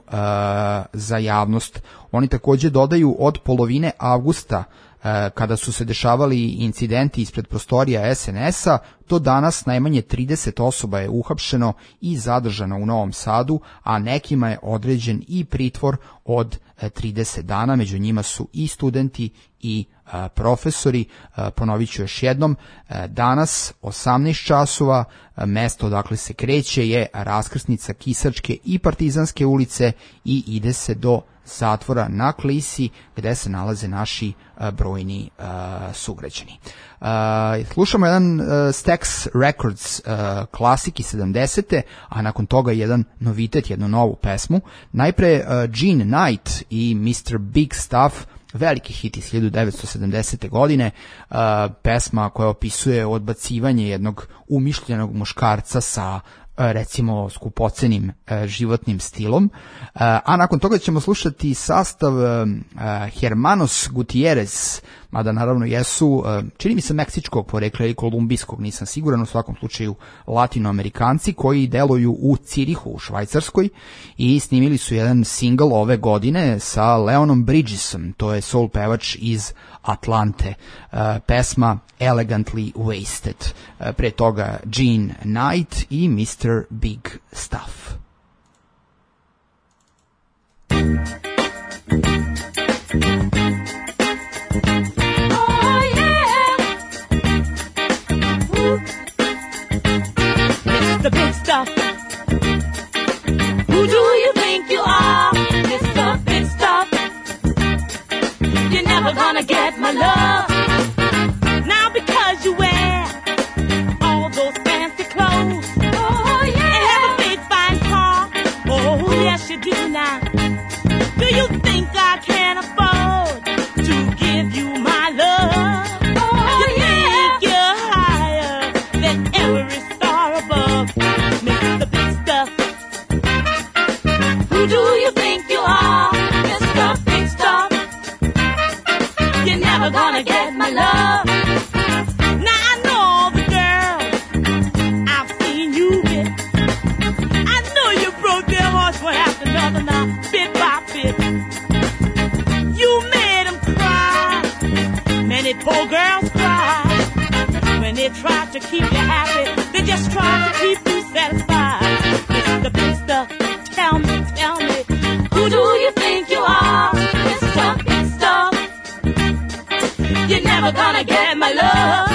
za javnost. Oni takođe dodaju: od polovine avgusta, kada su se dešavali incidenti ispred prostorija es en es-a, do danas najmanje trideset osoba je uhapšeno i zadržano u Novom Sadu, a nekima je određen i pritvor od trideset dana, među njima su i studenti i profesori. Ponovit ću još jednom, danas osamnaest časova, mesto odakle se kreće je raskrsnica Kisačke i Partizanske ulice i ide se do zatvora na Klisi, gde se nalaze naši uh, brojni uh, sugrađani. Uh, slušamo jedan uh, Stax Records uh, klasik iz sedamdesete, a nakon toga jedan novitet, jednu novu pesmu. Najpre uh, Gene Knight i mister Big Stuff veliki hit iz hiljadu devetsto sedamdesete godine, uh, pesma koja opisuje odbacivanje jednog umišljenog muškarca sa recimo skupocenim e, životnim stilom, e, a nakon toga ćemo slušati sastav e, Hermanos Gutierrez, mada naravno jesu, e, čini mi se meksičkog porekla ili kolumbijskog, nisam siguran, u svakom slučaju latinoamerikanci koji deluju u Cirihu u Švajcarskoj i snimili su jedan singl ove godine sa Leonom Bridgesom, to je soul pevač iz Atlante, uh, pesma Elegantly Wasted, uh, pre toga Gene Knight i mister Big Stuff. Oh yeah, Ooh. Mister Big Stuff. Who do you think you are, Mister Big Stuff? You're never gonna get my love. Now because you wear all those fancy clothes. Oh yeah. And have a big fine car. Oh yes you do now. Do you think I can afford to give you my love? Oh you yeah. think you're higher than every star above, Mister Big Stuff. Who do you think you are, Mister Big Stuff? You're never gonna get my love. Now I know all the girls I've seen you with. I know you broke their hearts one after another now, bit by bit. You made them cry. Many poor girls cry. When they try to keep you happy, they just try to keep you satisfied. Mister Big Stuff, tell me, tell me, who do you think you are, Mister Big Stuff? You're never gonna get my love.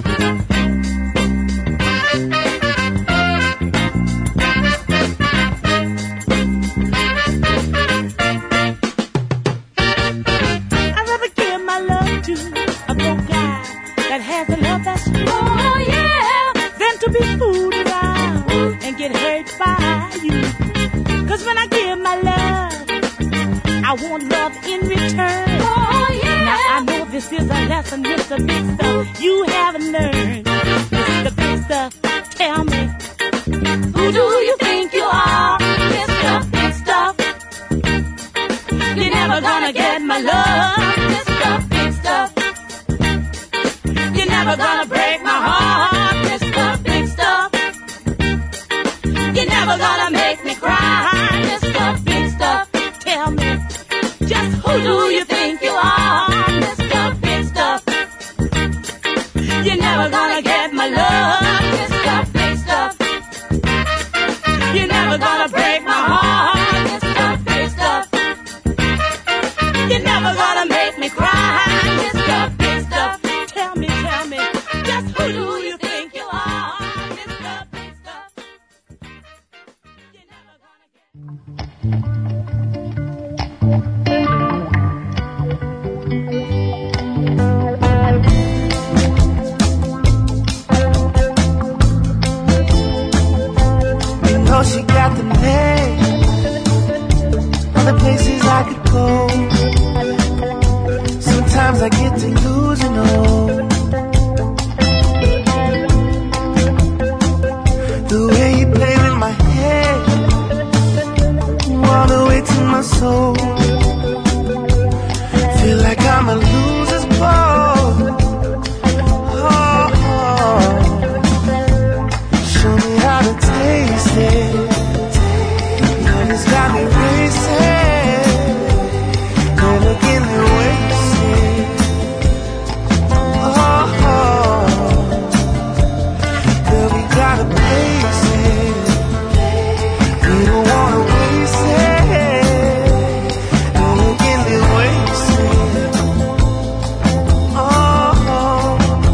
I'd rather give my love to a broke guy that has a love that's true. Oh yeah, than to be fooled around and get hurt by you. Cause when I give my love, I want love in return. Oh yeah. Now I know this is a lesson, Mister Big Stuff, you haven't learned. Mister Big Stuff, tell me, who do you think you are, Mister Big Stuff? You're never gonna get my love, Mister Big Stuff. You're never gonna break my heart, Mister Big Stuff. You're never gonna make me cry, Mister Big Stuff. Tell me, just who do you think you are, Mister Big Stuff? You're never gonna get my love, Mister Big Stuff. You're never gonna break my heart, Mister Big Stuff. You're never gonna make me cry, Mister Big Stuff. Tell me, tell me, just who do you think you are, Mister Big Stuff? You're never gonna get... know she got the name of the places I could go. Sometimes I get to losing hope. The way you play with my head, all the way to my soul. Feel like I'm a loser's ball. Oh, oh. Show me how to taste it. Love has got me racing. Girl, looking me wasted. Oh, oh. Girl, we gotta place it. We don't wanna waste it. Girl, looking me wasted. Oh, oh.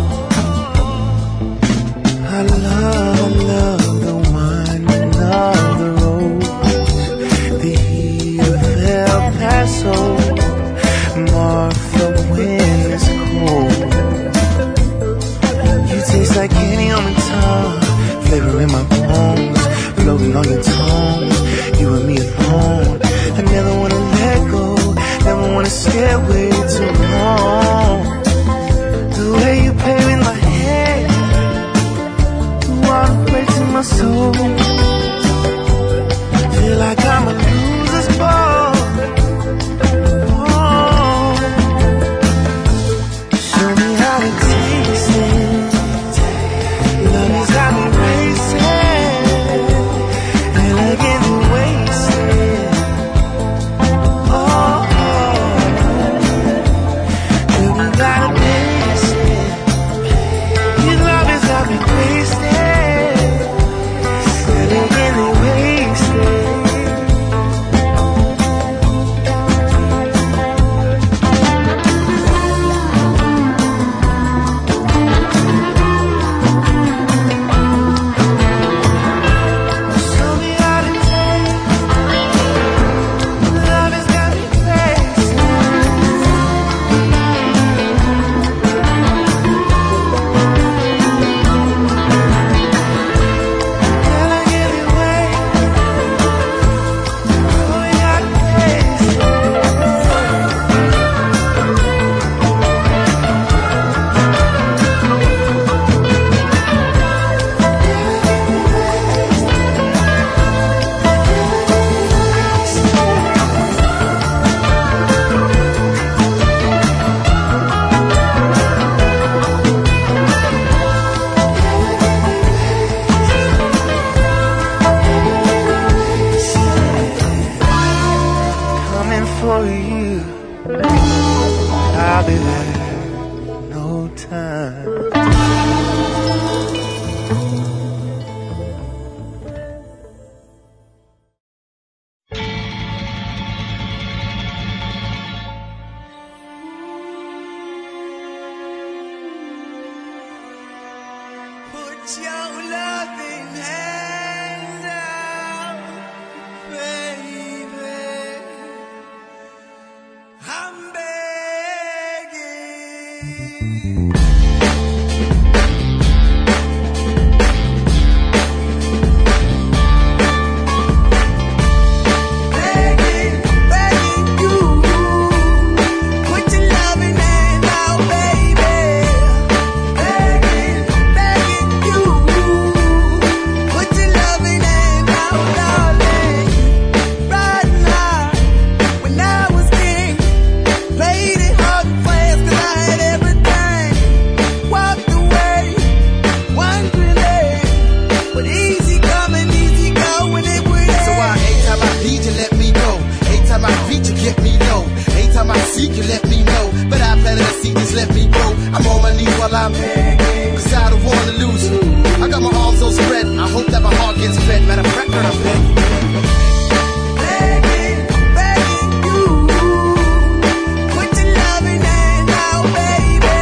I love, I love the wine of the rose, the heat of El Paso, Martha when it's cold. You taste like candy on my tongue, flavor in my bones, floating on your tongue. You and me alone. I never wanna let go, never wanna stay away too so wrong. The way you play with my head, you wanna break to my soul. Feel like I'm a loser's ball. Oh, show me how to taste it. Love has got me racing, elegantly wasted. Oh, girl, we gotta taste it. Your love has got me wasted, elegantly wasted. Coming for you, I'll be there in no time. Put your loving hand out, baby. I'm begging. Begging, begging you. Put your loving hand out, baby. Begging, begging you. Put your loving hand out, darling. Right now, when I was king, played it hard and fast 'cause I had everything. Walked away, wondering, but easy coming, easy going, it would end. So why every time I need you, let me go. Every time I reach you, get me low. Every time I seek you, let me know. But I planted a seed, just let me go. I'm on my knees while I'm begging, 'cause I don't wanna lose you. I got my arms all spread, I hope that my heart gets fed. Matter of fact, girl, I'm begging. Begging, begging you. Put your loving hand out, baby.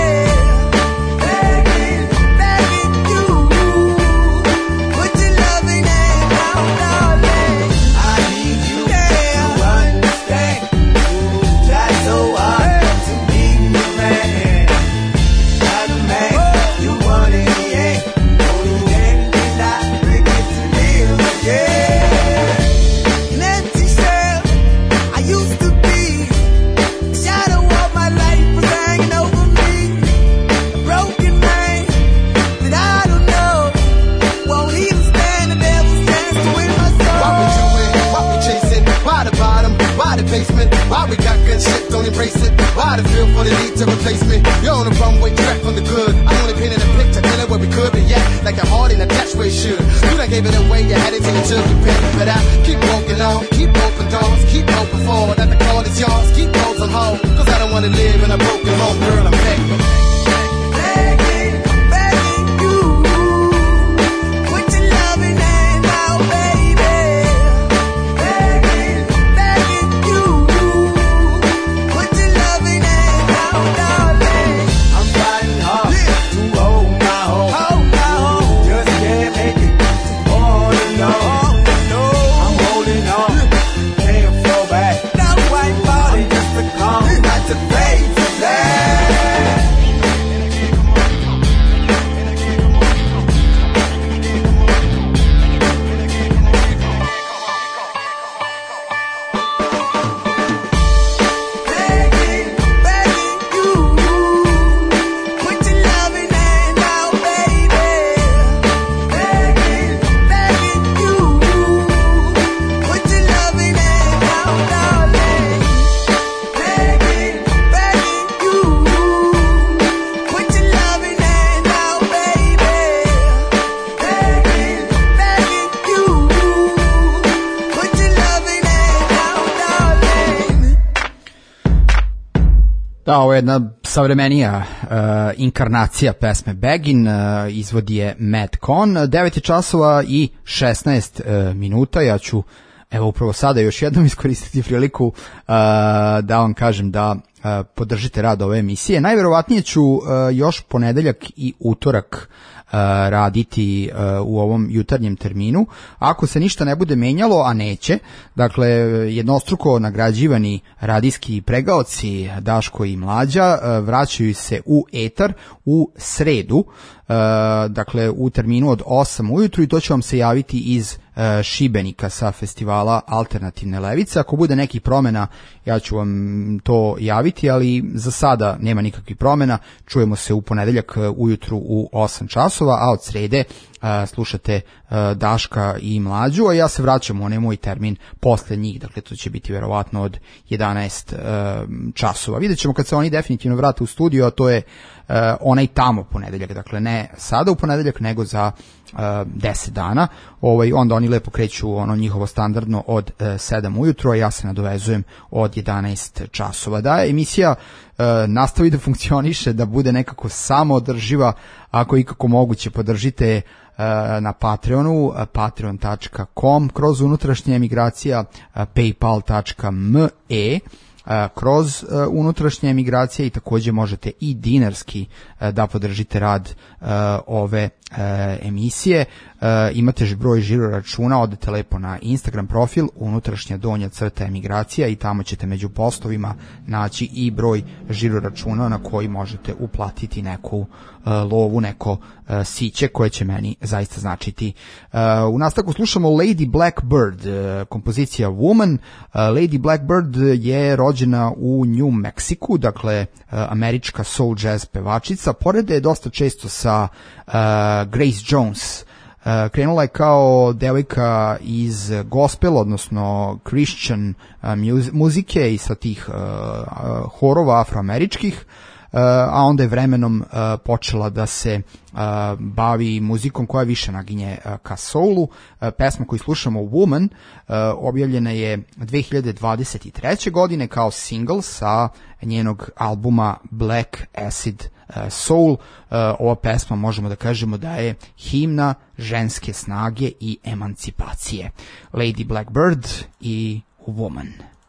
Begging, begging you. Put your loving hand out, darling. I need you to understand. Try so hard to be the man. Not the man you want in the end. Only then did I forget to live again. An empty shell I used to be. The shadow of my life was hanging over me. A broken man that I don't know won't even stand the devil's chance to win my soul. Why we do it? Why we chasing? Why the bottom? Why the basement? Why we got good shit? Don't embrace it. Why the feel for the need to replace me? You're on the runway track from the good. I only painted a picture, telling where we could be at. Like a heart in a dash where it should. You done gave it away, you had it till you took your pick. But I keep walking on, keep open doors, keep open for that the call is yours. Keep those on hold, 'cause I don't wanna live in a broken home, girl. I'm begging. Begging, begging you. Put your loving hand out, baby. Begging, begging you. Put your loving hand out, darling. I'm fighting hard to hold my own. Hold my own. Just can't make it all alone. I'm holding on, can't fall back. Not quite falling, just a calm. Got to face it. Da, ovo je jedna savremenija uh, inkarnacija pesme Begin, uh, izvodi je Matt Cohn, devet je časova i šesnaest uh, minuta, ja ću evo upravo sada još jednom iskoristiti priliku uh, da vam kažem da uh, podržite rad ove emisije. Najverovatnije ću uh, još ponedeljak i utorak Uh, raditi uh, u ovom jutarnjem terminu. Ako se ništa ne bude menjalo, a neće, dakle jednostruko nagrađivani radijski pregaoci Daško i Mlađa uh, vraćaju se u etar u sredu, uh, dakle u terminu od osam ujutru, i to će vam se javiti iz uh, Šibenika sa festivala Alternativne levice. Ako bude nekih promena, ja ću vam to javiti, ali za sada nema nikakvih promena. Čujemo se u ponedeljak ujutru u osam časova, a od srede uh, slušate uh, Daška i Mlađu, a ja se vraćam u onaj moj termin posle njih, dakle to će biti verovatno od jedanaest uh, časova. Vidjet ćemo kad se oni definitivno vrate u studio, a to je uh, onaj tamo ponedeljak, dakle ne sada u ponedeljak, nego za uh, deset dana. Ovaj, onda oni lepo kreću ono njihovo standardno od uh, sedam ujutro, a ja se nadovezujem od jedanaest časova. Da emisija uh, nastavi da funkcioniše, da bude nekako samoodrživa, ako ikako moguće podržite uh, na Patreonu, uh, patreon tačka com, kroz unutrašnja emigracija, uh, paypal tačka me, Uh, kroz uh, unutrašnje emigracije, i također možete i dinarski uh, da podržite rad uh, ove uh, emisije. Uh, imate broj žiro računa, odete lepo na Instagram profil unutrašnja donja crta emigracija i tamo ćete među postovima naći i broj žiro računa na koji možete uplatiti neku uh, lovu, neko uh, siće koje će meni zaista značiti. Uh, u nastavku slušamo Lady Blackbird, uh, kompozicija Woman. Uh, Lady Blackbird je rođena u New Mexico, dakle uh, američka soul jazz pevačica. Porede je dosta često sa uh, Grace Jones. Uh, krenula je kao devojka iz gospel, odnosno Christian uh, muz- muzike i sa tih uh, uh, horova afroameričkih, Uh, a onda je vremenom uh, počela da se uh, bavi muzikom koja više naginje uh, ka soulu. Uh, pesma koju slušamo, Woman, uh, objavljena je dve hiljade dvadeset treće godine kao single sa njenog albuma Black Acid uh, Soul. Uh, ova pesma možemo da kažemo da je himna ženske snage i emancipacije. Lady Blackbird i Woman.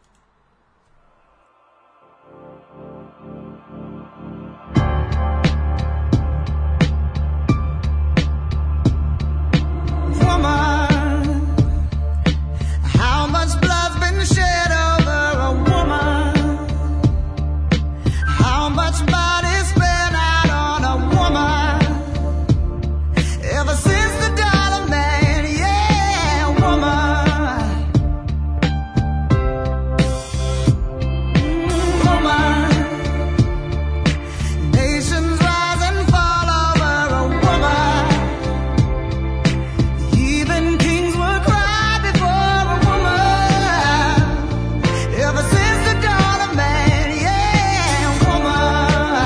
Shed over a woman. How much money spent out on a woman? Ever since the dollar man, yeah, woman. Woman. Nations rise and fall over a woman. Even kings will cry before a woman. Ever since the dawn of man, yeah, woman.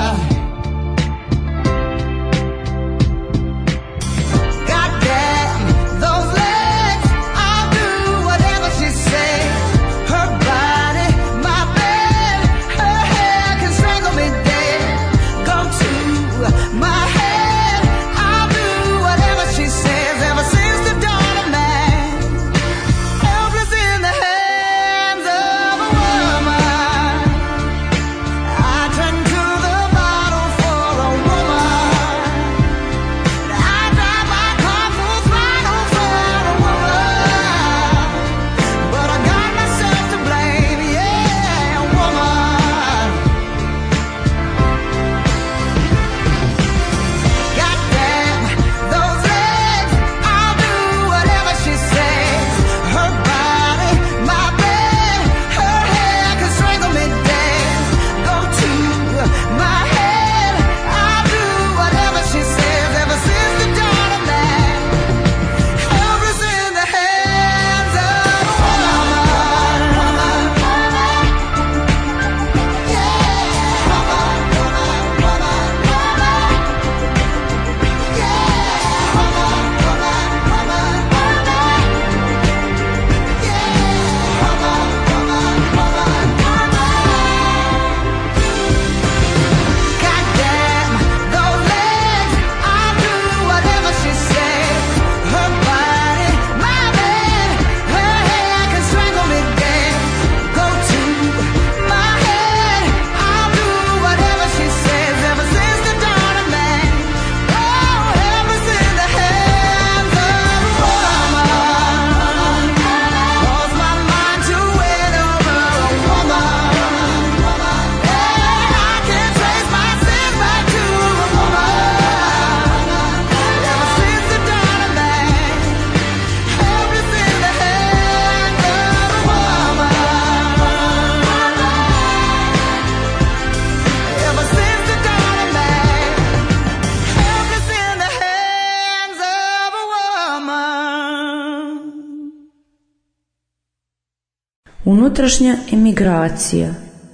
Unutrašnja emigracija.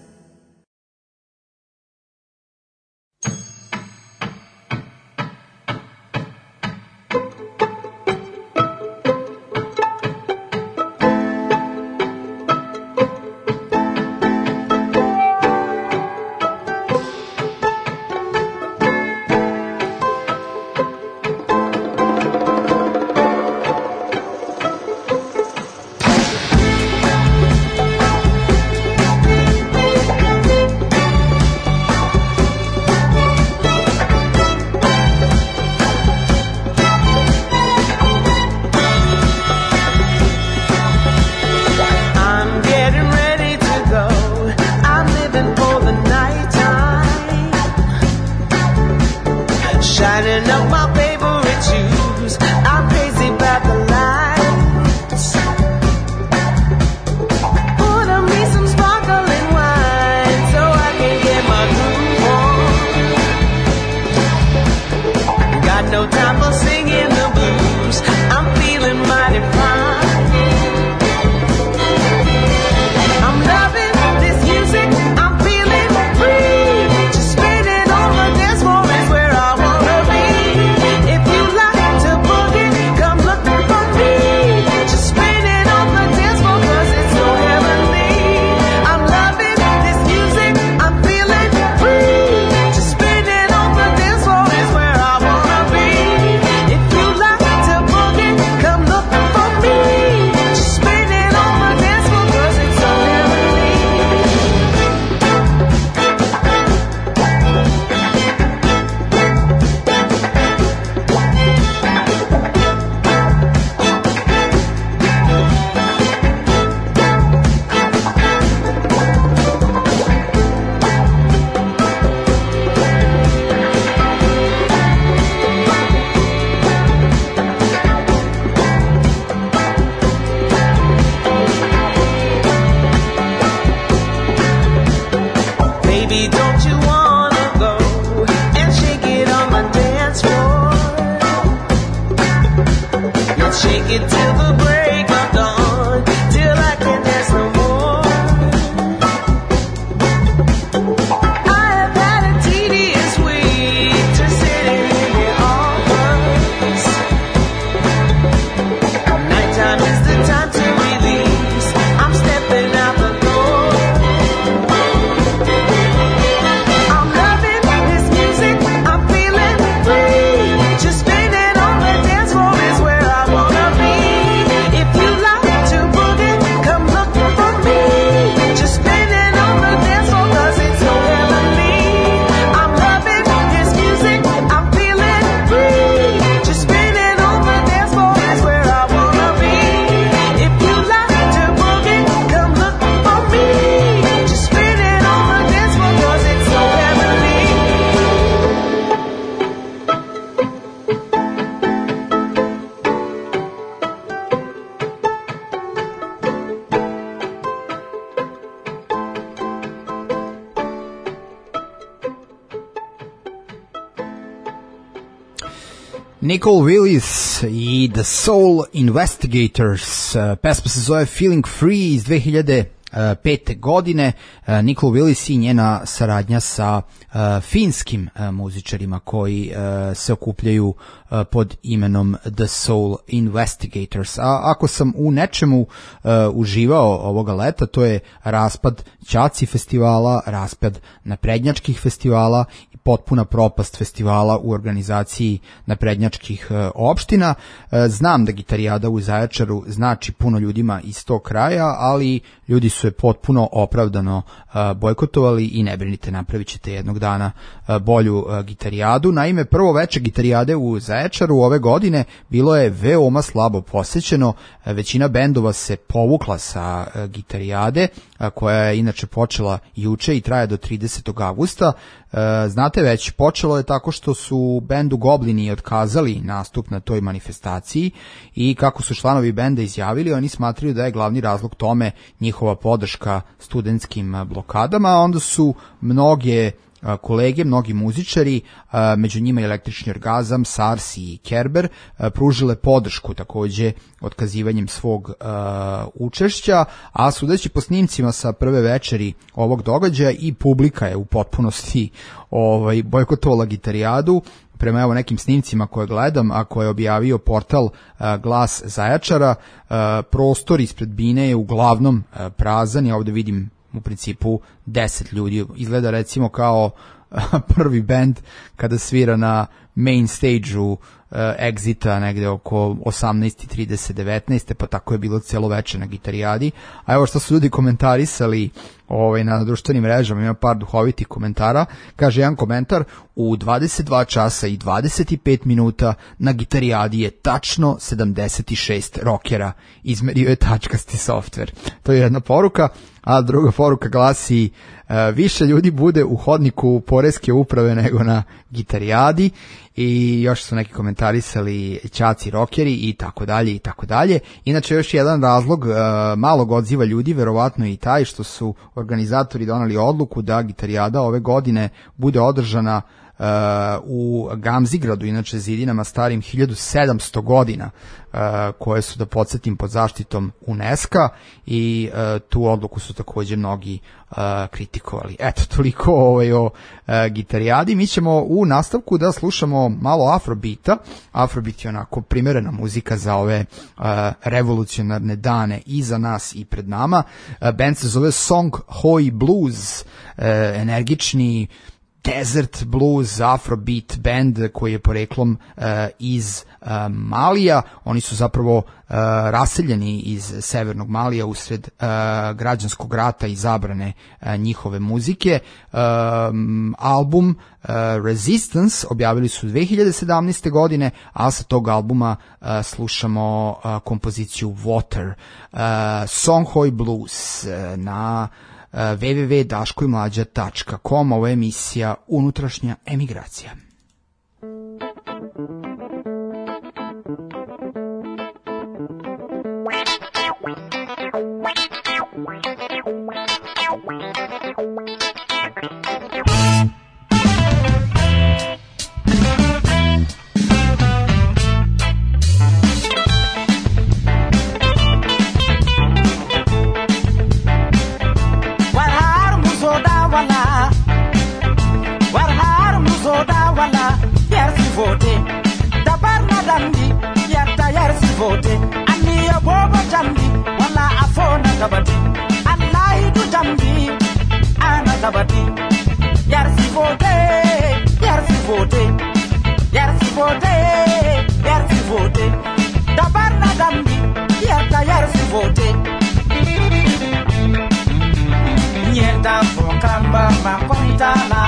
Nicole Willis i The Soul Investigators. Pesma se zove Feeling Free iz dve hiljade pete godine. Nicole Willis i njena saradnja sa uh, finskim uh, muzičarima koji uh, se okupljaju uh, pod imenom The Soul Investigators. A ako sam u nečemu uh, uživao ovoga leta, to je raspad Ćaci festivala, raspad naprednjačkih festivala i potpuna propast festivala u organizaciji naprednjačkih uh, opština. Uh, znam da Gitarijada u Zaječaru znači puno ljudima iz tog kraja, ali ljudi su je potpuno opravdano uh, bojkotovali i ne brinite, napravit ćete jednog dana uh, bolju uh, Gitarijadu. Naime, prvo veče Gitarijade u Zaječaru ove godine bilo je veoma slabo posećeno. Uh, većina bendova se povukla sa uh, Gitarijade, uh, koja je inače počela juče i traje do tridesetog avgusta. Uh, znate već, počelo je tako što su bendu Goblini otkazali nastup na toj manifestaciji i kako su članovi benda izjavili, oni smatraju da je glavni razlog tome njihova podrška studentskim blokadama, a onda su mnoge kolege, mnogi muzičari, među njima i Električni orgazam, Sars i Kerber, pružile podršku takođe otkazivanjem svog uh, učešća, a sudeći po snimcima sa prve večeri ovog događaja i publika je u potpunosti ovaj, bojkotovala Gitarijadu. Prema evo nekim snimcima koje gledam, a koje je objavio portal uh, Glas Zaječara, uh, prostor ispred bine je uglavnom uh, prazan. Ja ovde vidim u principu deset ljudi. Izgleda recimo kao uh, prvi bend kada svira na main stage-u Uh, Exita negde oko osamnaest trideset devetnaest, pa tako je bilo celo veče na Gitarijadi. A evo što su ljudi komentarisali ovaj, na društvenim mrežama, ima par duhovitih komentara. Kaže jedan komentar: u dvadeset dva časa i dvadeset pet minuta na Gitarijadi je tačno sedamdeset šest rokera, izmerio je tačkasti softver. To je jedna poruka, a druga poruka glasi: uh, više ljudi bude u hodniku poreske uprave nego na Gitarijadi. I još su neki komentarisali ćaci rokeri i tako dalje i tako dalje. Inače još jedan razlog uh, malog odziva ljudi, verovatno i taj što su organizatori doneli odluku da Gitarijada ove godine bude održana Uh, u Gamzigradu, inače zidinama starim hiljadu sedamsto godina, uh, koje su, da podsjetim, pod zaštitom UNESCO i uh, tu odluku su takođe mnogi uh, kritikovali. Eto, toliko ovaj, o uh, Gitarijadi. Mi ćemo u nastavku da slušamo malo afrobita. Afrobit je onako primerena muzika za ove uh, revolucionarne dane i za nas i pred nama. Uh, band se zove Song Hoi Blues, uh, energični desert blues, afrobeat band koji je poreklom uh, iz uh, Malija. Oni su zapravo uh, raseljeni iz severnog Malija usred uh, građanskog rata i zabrane uh, njihove muzike. Um, album uh, Resistance objavili su dve hiljade sedamnaeste. godine, a sa tog albuma uh, slušamo uh, kompoziciju Water. Uh, Song Hoi Blues uh, na w w w tačka daško i mlađa tačka com. Ovo je emisija Unutrašnja emigracija. Vote, da barna dandi, yatta yarsi vote, anni ya bobo jamdi, wala afona tabati, Allah du jamdi, ana tabati, yarsi vote, yarsi vote, yarsi vote, yarsi vote, da barna dandi, yatta yarsi vote. Nyeta fokamba makontana.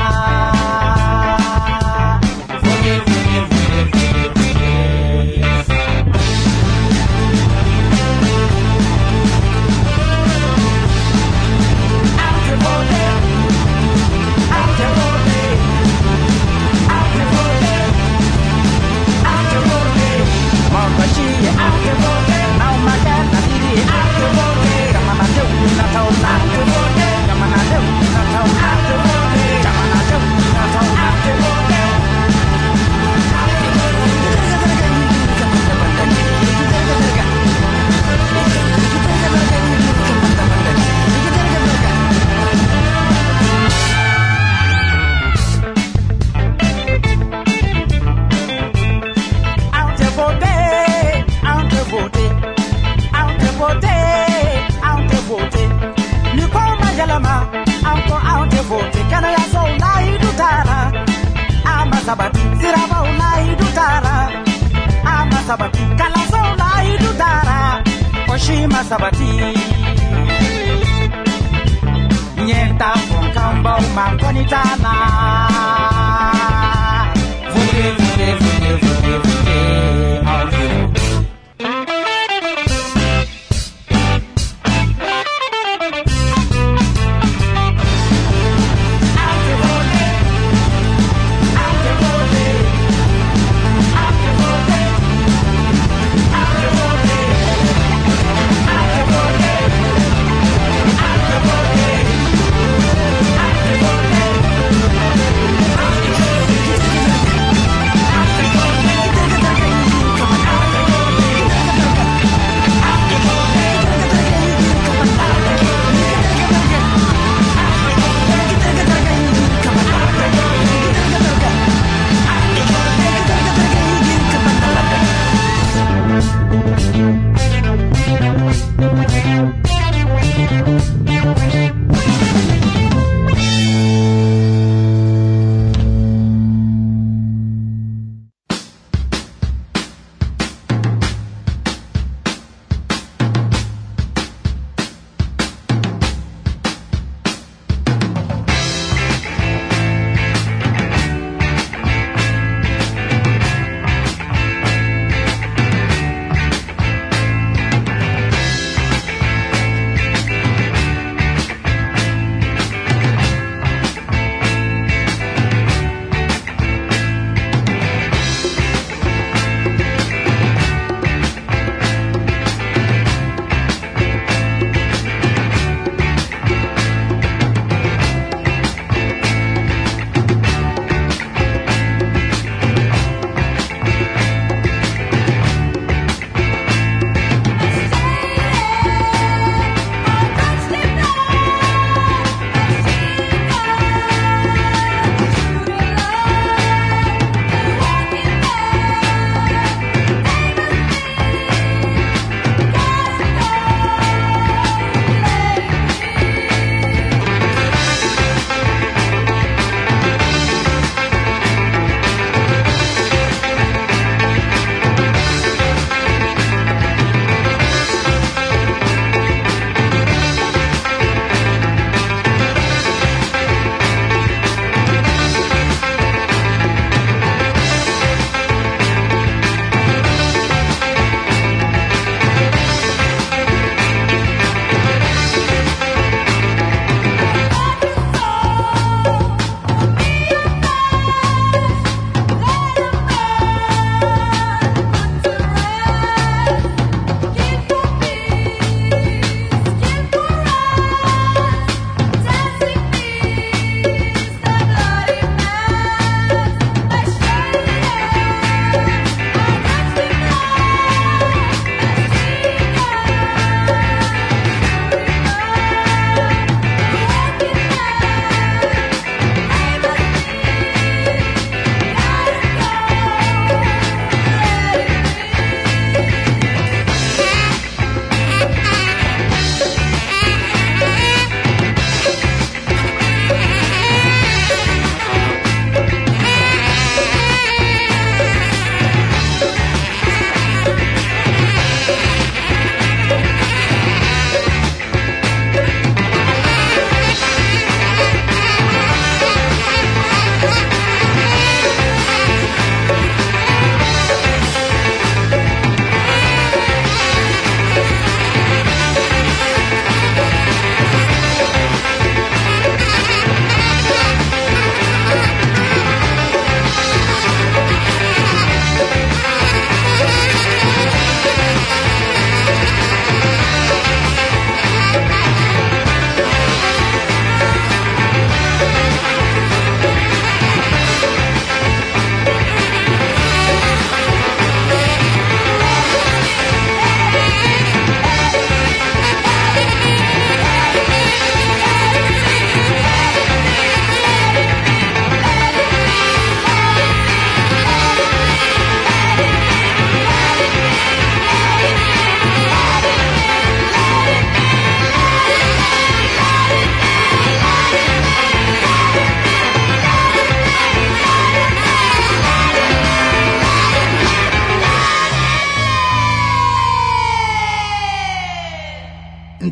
Sabati, siraba ulai dutara, ama sabati, kalaso ulai dutara, oshima sabati. Nyenta fonkamba umankonitana. Vuge, vuge, vuge, vuge, vuge, vuge. Vote,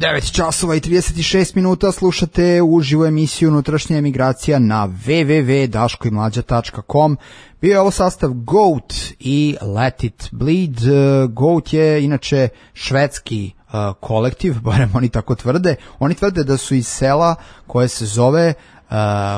devet časova i trideset šest minuta, slušate uživo emisiju Unutrašnja emigracija na w w w tačka daško i mlađa tačka com. Bio je ovo sastav Goat i Let It Bleed. Goat je inače švedski uh, kolektiv, barem oni tako tvrde. Oni tvrde da su iz sela koje se zove Uh,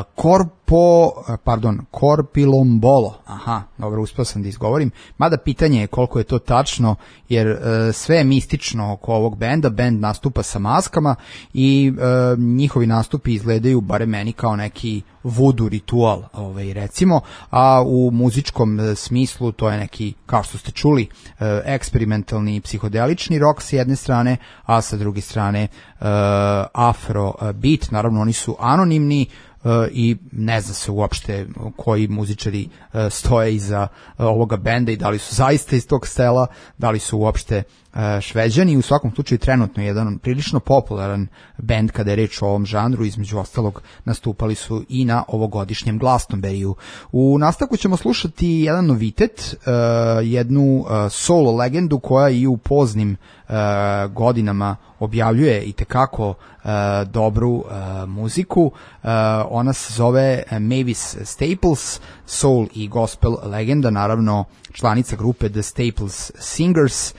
Korpo, pardon, Korpilombolo. Aha, dobro, uspio sam da izgovorim. Mada pitanje je koliko je to tačno, jer uh, sve je mistično oko ovog benda. Bend nastupa sa maskama i uh, njihovi nastupi izgledaju, bare meni, kao neki voodoo ritual, ovaj, recimo, a u muzičkom uh, smislu to je neki, kao što ste čuli, uh, eksperimentalni psihodelični rock s jedne strane, a sa druge strane uh, afro uh, beat. Naravno, oni su anonimni, Uh, i ne zna se uopšte koji muzičari uh, stoje iza uh, ovoga benda i da li su zaista iz tog sela, da li su uopšte uh, Šveđani. U svakom slučaju trenutno je jedan prilično popularan bend kada je reč o ovom žanru. Između ostalog nastupali su i na ovogodišnjem Glastonburyju. U nastavku ćemo slušati jedan novitet, uh, jednu uh, solo legendu koja i u poznim uh, godinama objavljuje i tekako uh, dobru uh, muziku. Uh, ona se zove Mavis Staples, soul i gospel legenda, naravno članica grupe The Staples Singers,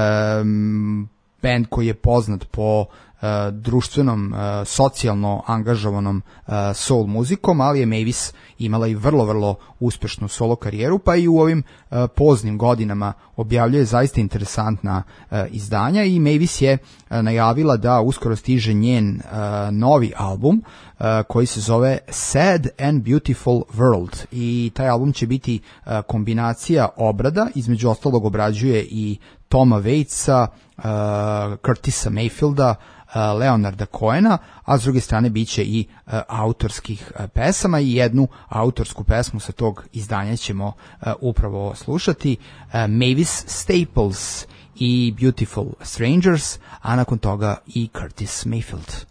um, band koji je poznat po uh, društvenom, uh, socijalno angažovanom uh, soul muzikom, ali je Mavis imala i vrlo, vrlo uspešnu solo karijeru, pa i u ovim uh, poznim godinama objavljuje zaista interesantna uh, izdanja i Mavis je uh, najavila da uskoro stiže njen uh, novi album uh, koji se zove Sad and Beautiful World i taj album će biti uh, kombinacija obrada, između ostalog obrađuje i Toma Waitsa, uh, Curtisa Mayfielda, uh, Leonarda Cohena, a s druge strane biće i uh, autorskih uh, pesama i jednu autorsku pesmu sa tog izdanja ćemo uh, upravo slušati, uh, Mavis Staples i Beautiful Strangers, a nakon toga i Curtis Mayfield.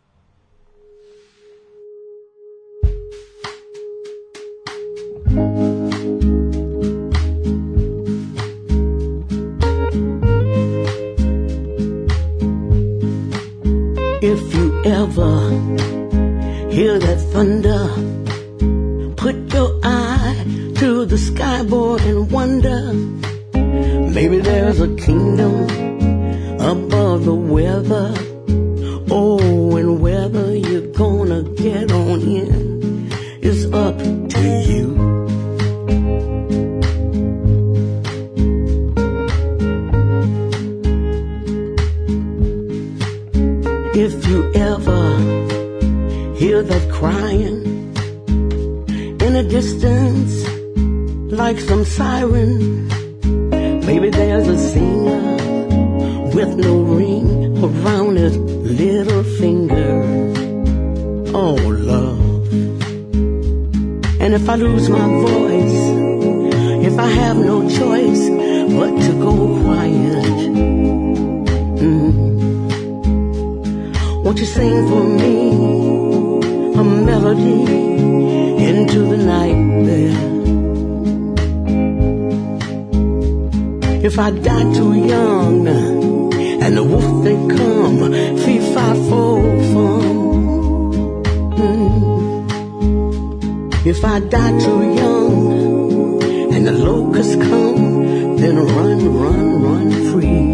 If you ever hear that thunder, put your eye to the skyboard and wonder, maybe there's a kingdom above the weather. Oh, and whether you're gonna get on in is up to you. If you ever hear that crying in a distance like some siren, maybe there's a singer with no ring around his little finger. Oh, love. And if I lose my voice, if I have no choice but to go quiet, mm, won't you sing for me a melody into the night there? If I die too young and the wolf they come, fee fi fo fum. Mm. If I die too young and the locusts come, then run, run, run free.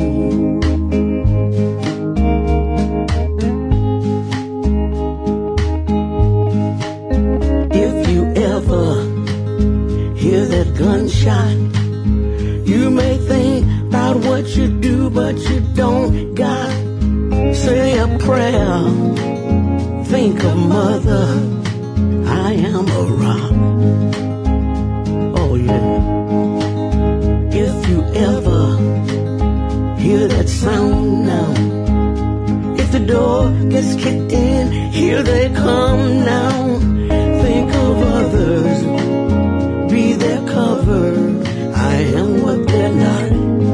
Hear that gunshot, you may think about what you do, but you don't got. Say a prayer, think of mother, I am a rock. Oh yeah. If you ever hear that sound now, if the door gets kicked in, here they come now. Think of others, be their cover, I am what they're not.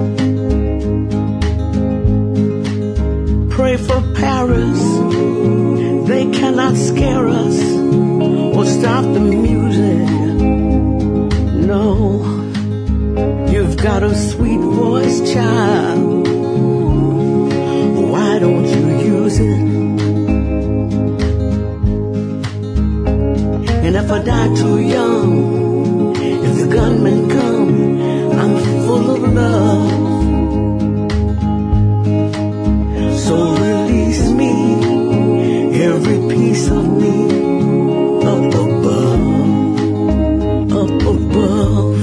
Pray for Paris, they cannot scare us or stop the music. No, you've got a sweet voice, child, why don't you use too young, if the gunmen come, I'm full of love. So release me, every piece of me, up above, up above.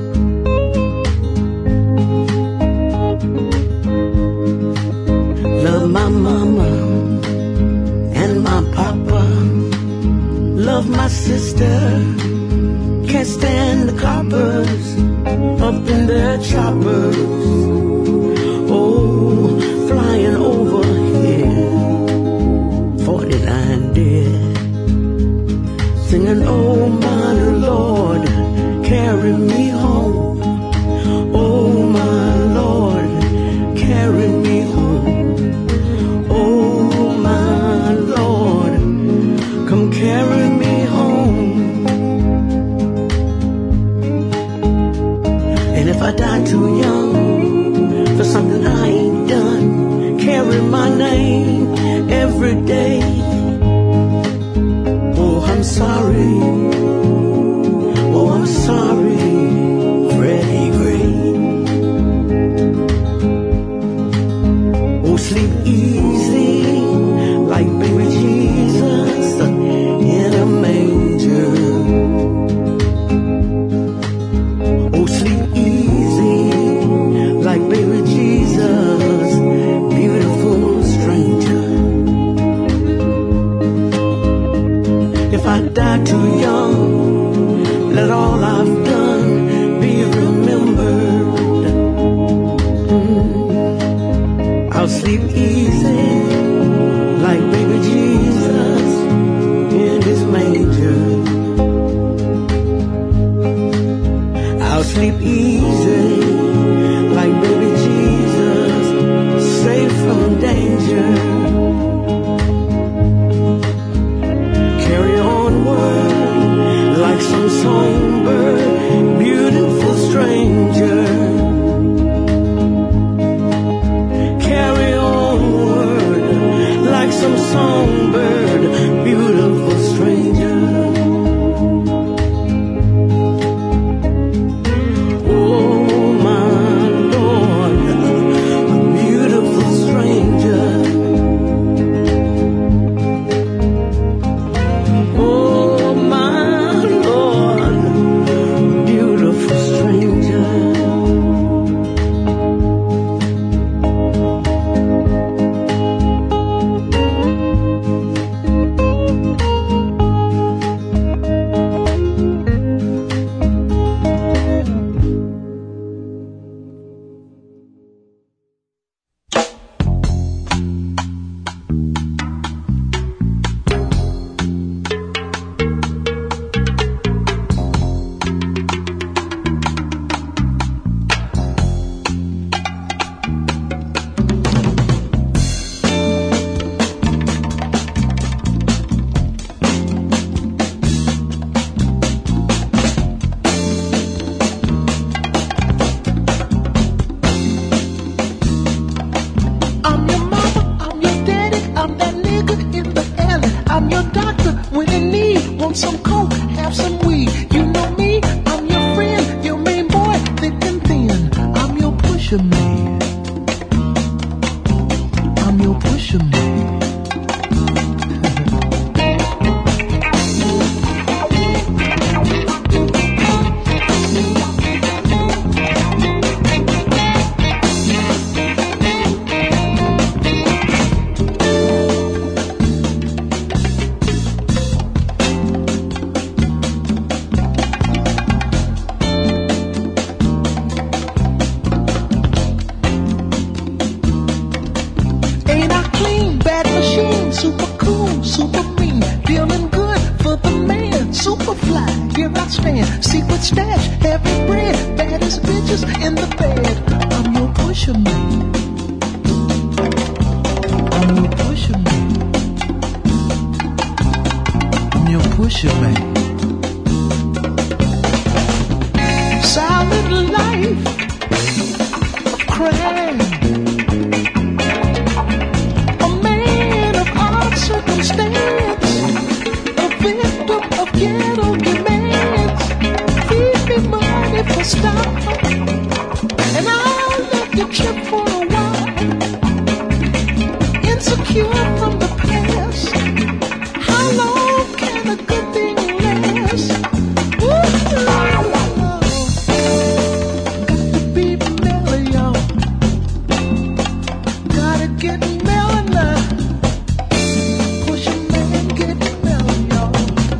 Love my mama and my papa, love my sister, can't stand the coppers up in their choppers. Oh, flying over here, forty-nine dead, singing, oh my Lord, carry me home. Oh my Lord, carry me home. Oh my Lord, come carry me home. And if I die too young for something I ain't done, carry my name every day. Oh, I'm sorry. Oh, I'm sorry, Freddie Gray. Oh, sleep easy like baby Jesus in a manger. Oh, sleep easy like baby Jesus, beautiful stranger. If I die too young, let all I've done be remembered. Mm. I'll sleep easy like baby Jesus in his manger. I'll sleep easy like baby Jesus, safe from danger. Carry onward like some songbird, beautiful stranger. Carry onward like some songbird, beautiful stranger. Oh my Lord, a beautiful stranger. Oh my Lord, beautiful stranger. I'm your mama, I'm your daddy, I'm that nigga in the alley. I'm your doctor when in need. Want some coke, have some weed. You know me, I'm your friend, your main boy, thick and thin. I'm your pusher man. I'm your pusher man. Ain't I clean, bad machine, super cool, super mean, feeling good for the man, super fly, here I stand, secret stash, heavy bread, baddest bitches in the bed. I'm your pusher man. I'm your pusher man. I'm your pusher man. Silent life of crime. Circumstance, a victim of ghetto demand. stop, and I'll let you trip for a while. Insecure from the past, how long can a good thing last? Ooh, got to be mellow, y'all. Gotta get mellow now. Push a man, get mellow, y'all.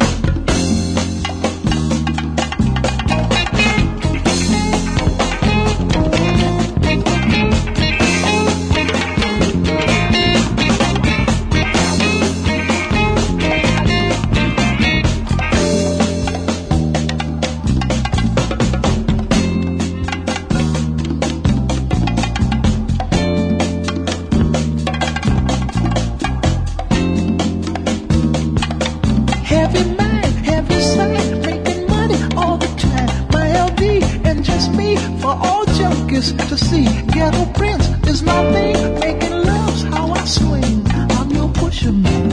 Heavy mind, heavy sight, making money all the time. My L D and just me for all junkies to see. Ghetto Prince is my thing, making love's how I swing. I'm your pusher man.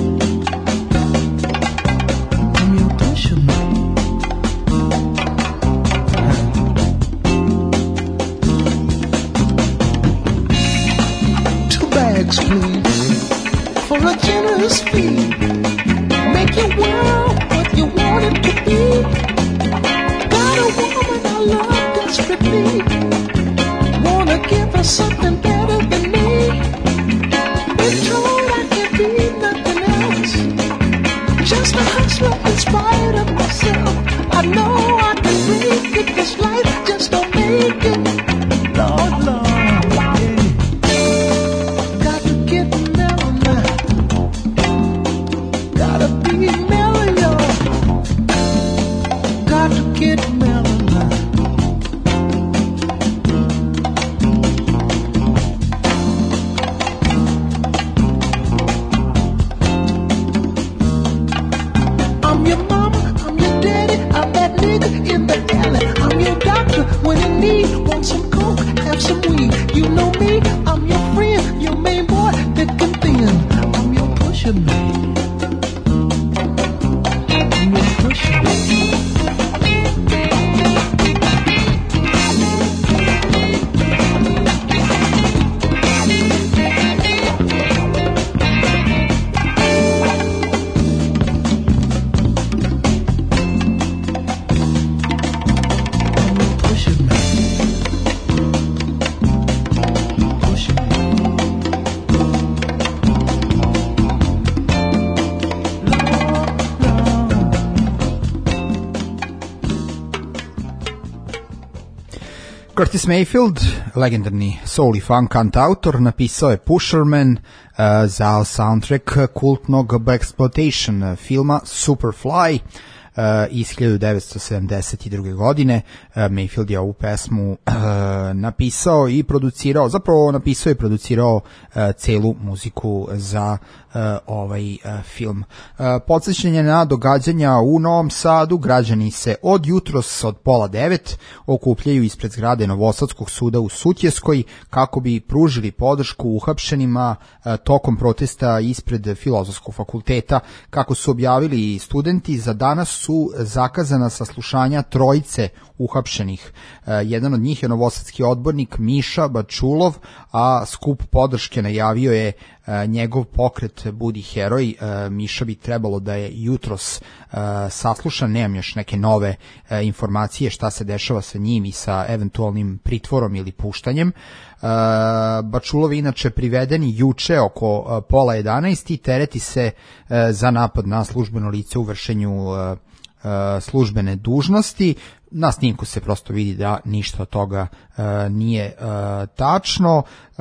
I'm your pusher man. Two bags, please, for a generous fee. Make your world what you want it to be. Got a woman I love desperately. Wanna give her something better than me. Been told I can't be nothing else. Just a hustler in spite of myself. I know I can make it. This life just don't make it. Lord, Lord, yeah. Got to get mellow now. Gotta be mellow, y'all. Got to get mellow now. I'm your mama, I'm your daddy, I'm that nigga in the alley. I'm your doctor when you need, want some coke, have some weed. You know me, I'm your friend, your main boy, thick and thin. I'm your pusher man. I'm your pusher man. Curtis Mayfield, legendarni soul i funk kantautor, napisao je Pusherman uh, za soundtrack kultnog Blaxploitation filma Superfly uh, iz hiljadu devetsto sedamdeset druge. godine. Uh, Mayfield je ovu pesmu uh, napisao i producirao, zapravo napisao i producirao uh, celu muziku za uh, ovaj uh, film. Uh, podsjećanje na događanja u Novom Sadu, građani se od jutros od pola devet okupljaju ispred zgrade Novosadskog suda u Sutjeskoj kako bi pružili podršku uhapšenima uh, tokom protesta ispred Filozofskog fakulteta. Kako su objavili studenti, za danas su zakazana saslušanja trojice uhapšenih. Uh, jedan od njih je novosadski odbornik Miša Bačulov, a skup podrške najavio je uh, njegov pokret Budi heroj. Uh, Miša bi trebalo da je jutros uh, saslušan, nemam još neke nove uh, informacije šta se dešava sa njim i sa eventualnim pritvorom ili puštanjem. Uh, Bačulov je inače priveden juče oko uh, pola jedanaest i tereti se uh, za napad na službeno lice u vršenju uh, uh, službene dužnosti. Na snimku se prosto vidi da ništa od toga uh, nije uh, tačno. Uh,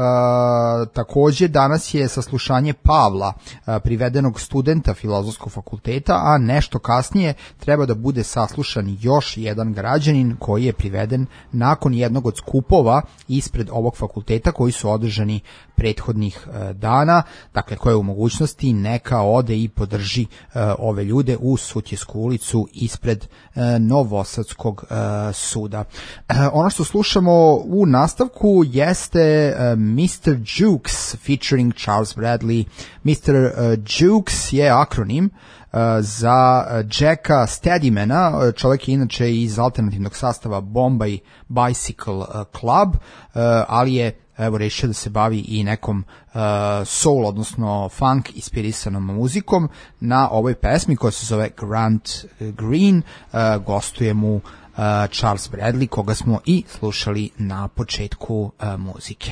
takođe danas je saslušanje Pavla, uh, privedenog studenta Filozofskog fakulteta, a nešto kasnije treba da bude saslušan još jedan građanin koji je priveden nakon jednog od skupova ispred ovog fakulteta koji su održani prethodnih uh, dana, dakle koje je u mogućnosti neka ode i podrži uh, ove ljude u Sutjesku ulicu ispred uh, Novosadskog uh, suda. Uh, ono što slušamo u nastavku jeste uh, mister Jukes featuring Charles Bradley. mister Uh, Jukes je akronim uh, za Jacka Steadymana. Čovjek je inače iz alternativnog sastava Bombay Bicycle Club, ali je evo rešio da se bavi i nekom uh, soul, odnosno funk inspirisanom muzikom. Na ovoj pesmi koja se zove Grant Green uh, gostuje mu uh, Charles Bradley, koga smo i slušali na početku uh, muzike.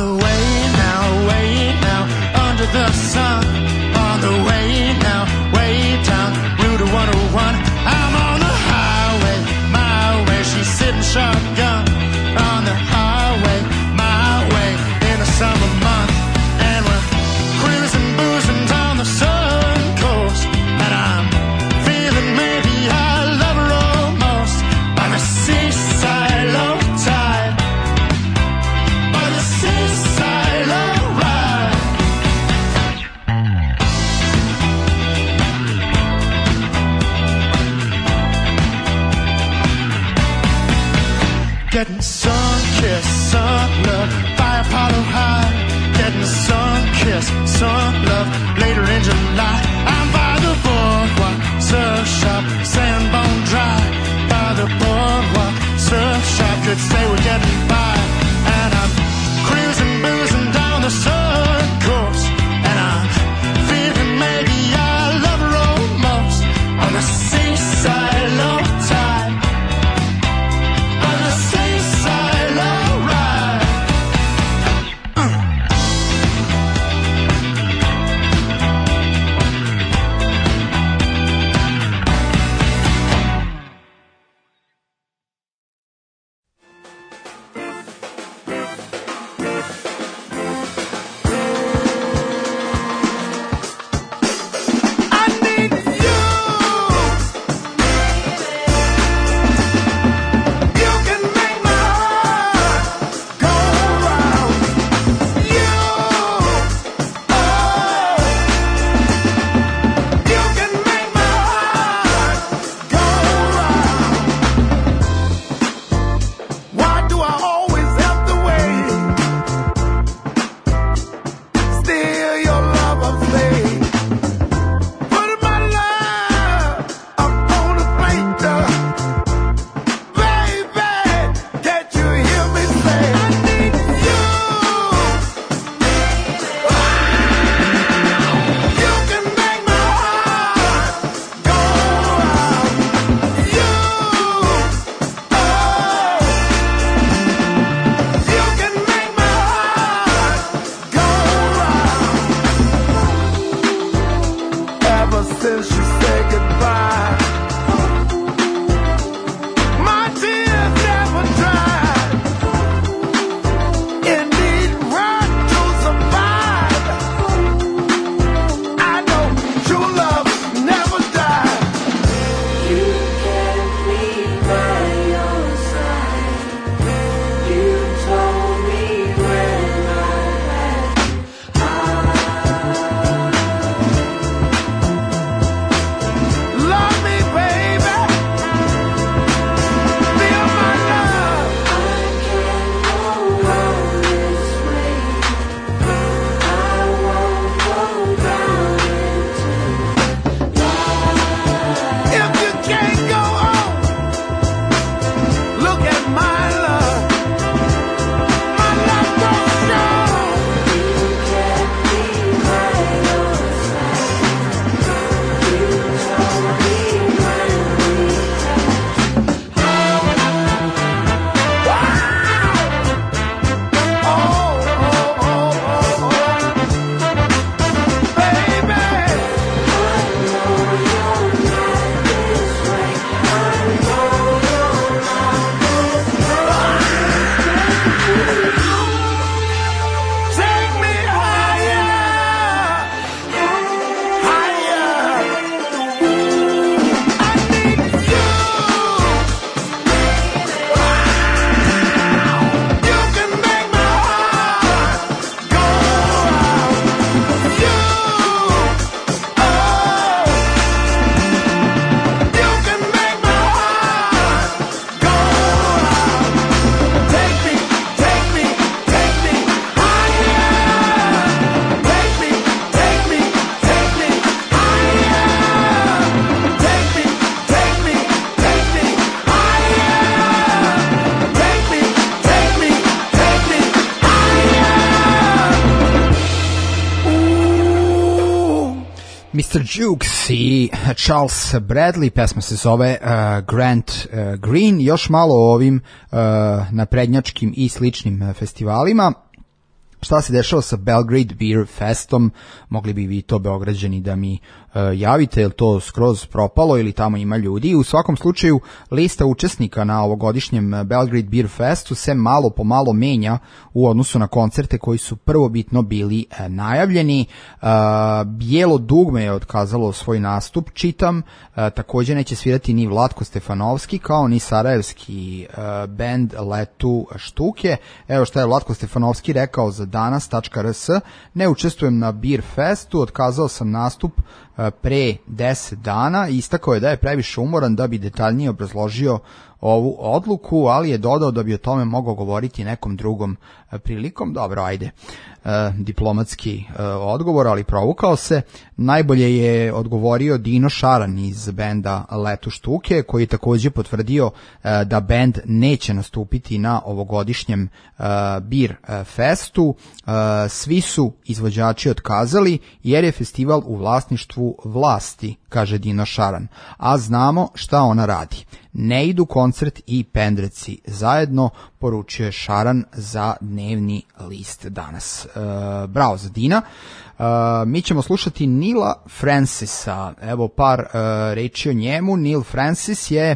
The sun on the way now, way mister Jukes i Charles Bradley, pesma se zove uh, Grant uh, Green. Još malo o ovim uh, naprednjačkim i sličnim uh, festivalima. Šta se dešava sa Belgrade Beer Festom? Mogli bi vi to Beograđani da mi uh, javite, je li to skroz propalo ili tamo ima ljudi? U svakom slučaju, lista učesnika na ovogodišnjem Belgrade Beer Festu se malo po malo menja u odnosu na koncerte koji su prvobitno bili uh, najavljeni. Uh, Bijelo dugme je otkazalo svoj nastup, čitam, uh, također neće svirati ni Vlatko Stefanovski kao ni sarajevski uh, band Letu štuke. Evo šta je Vlatko Stefanovski rekao za danas.rs: ne učestvujem na Beer Festu, otkazao sam nastup pre deset dana, istakao je da je previše umoran da bi detaljnije obrazložio ovu odluku, ali je dodao da bi o tome mogao govoriti nekom drugom prilikom. Dobro, ajde, e, diplomatski e, odgovor, ali provukao se. Najbolje je odgovorio Dino Šaran iz benda Letu štuke, koji je također potvrdio e, da bend neće nastupiti na ovogodišnjem e, Beer Festu. E, svi su izvođači otkazali jer je festival u vlasništvu vlasti, kaže Dino Šaran, a znamo šta ona radi. Ne idu koncert i pendreci zajedno, poručuje Šaran za dnevni list danas. E, bravo za Dina. E, mi ćemo slušati Nila Francisa. Evo par e, reči o njemu. Neil Francis je e,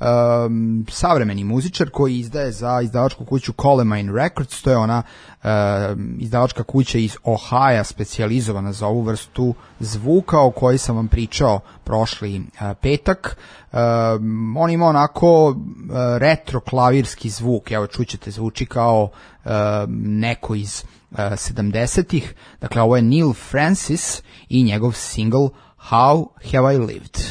savremeni muzičar koji izdaje za izdavačku kuću Colemine Records. To je ona e, izdavačka kuća iz Ohaja, specijalizovana za ovu vrstu zvuka o kojoj sam vam pričao prošli e, petak. E, on ima onako e, retro klavirski zvuk. Evo, čućete, zvuči kao e, neko iz e, sedamdesetih. Dakle, ovo je Neil Francis i njegov single How Have I Lived.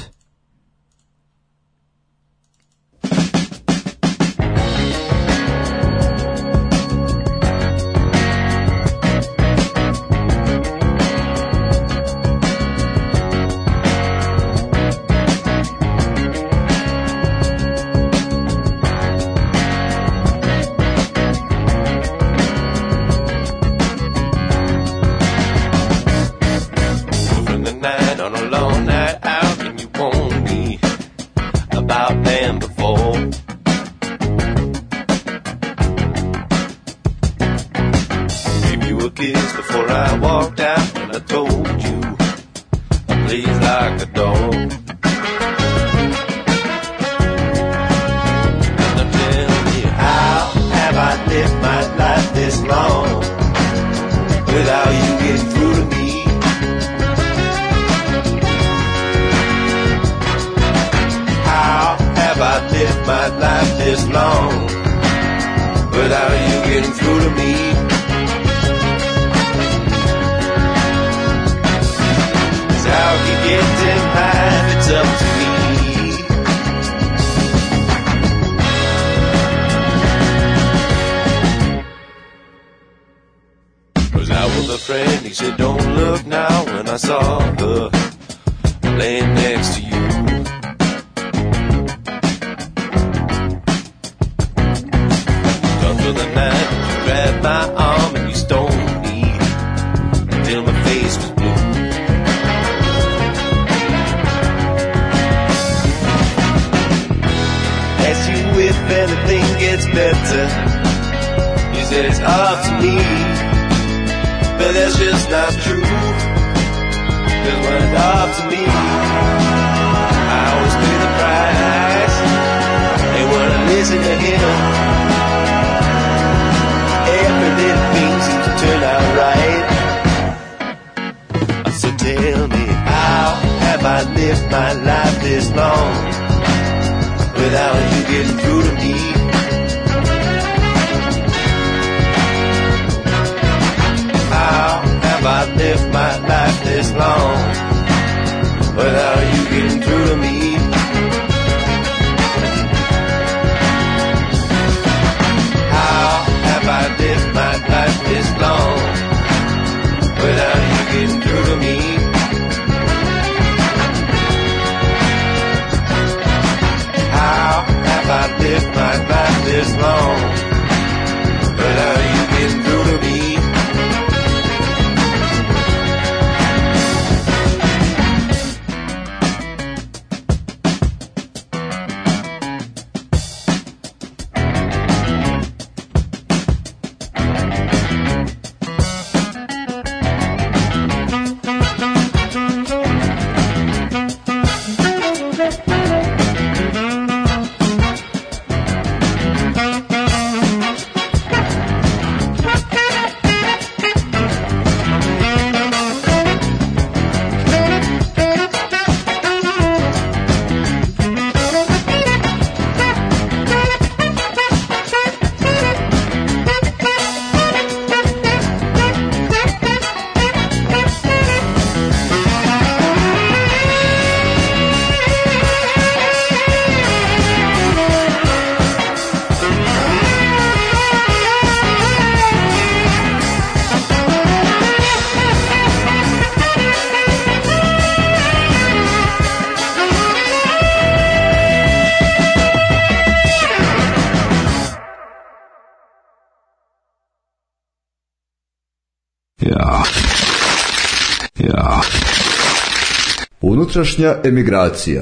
Ja. Unutrašnja emigracija.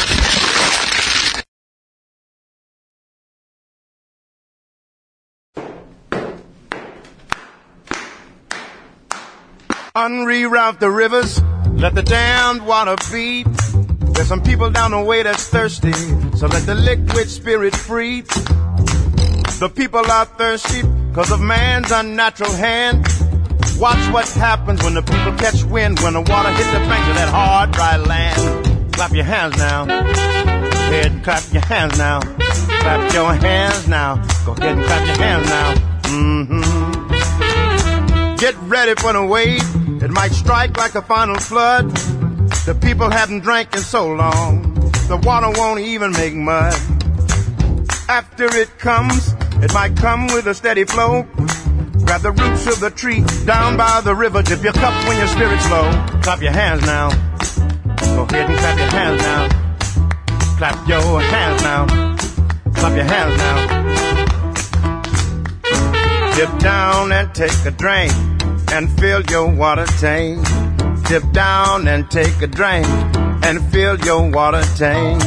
Unreroute the rivers, let the damned water beat. There's some people down the way that's thirsty, so let the liquid spirit free. The people are thirsty because of man's unnatural hand. Watch what happens when the people catch wind, when the water hits the banks of that hard, dry land. Clap your hands now. Go ahead and clap your hands now. Clap your hands now. Go ahead and clap your hands now. Mm-hmm. Get ready for the wave. It might strike like a final flood. The people haven't drank in so long, the water won't even make mud. After it comes, it might come with a steady flow. Grab the roots of the tree down by the river. Dip your cup when your spirit's low. Clap your hands now. Go ahead and clap your hands now. Clap your hands now. Clap your hands now. Dip down and take a drink and fill your water tank. Dip down and take a drink and fill your water tank.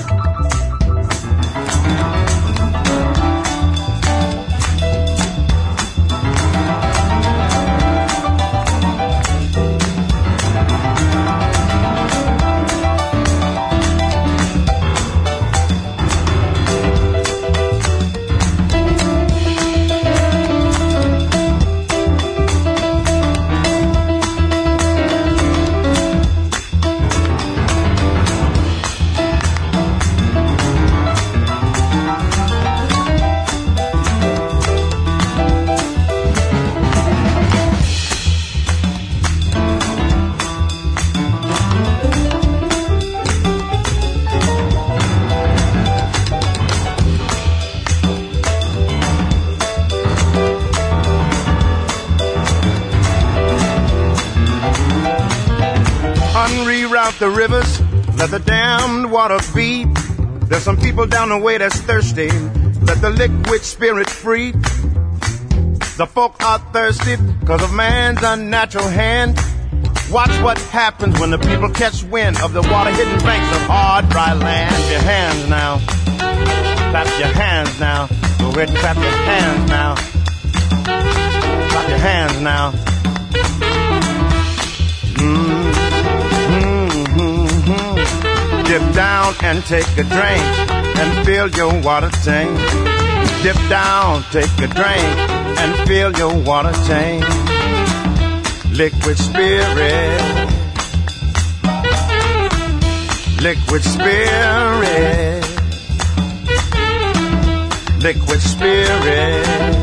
The rivers, let the damned water beat. There's some people down the way that's thirsty. Let the liquid spirit free. The folk are thirsty because of man's unnatural hand. Watch what happens when the people catch wind of the water-hidden banks of hard, dry land. Clap your hands now. Clap your hands now. Go ahead and clap your hands now. Clap your hands now. Mm. Dip down and take a drink and fill your water tank. Dip down, take a drink and fill your water tank. Liquid spirit, liquid spirit, liquid spirit,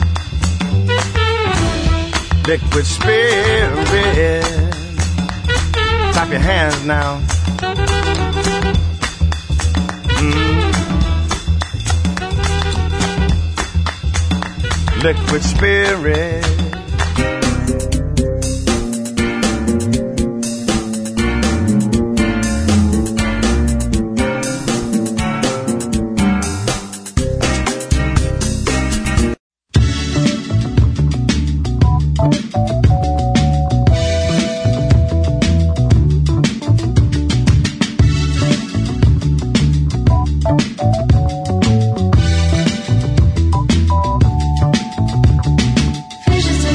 liquid spirit. Clap your hands now. Mm. Liquid spirit. Fishes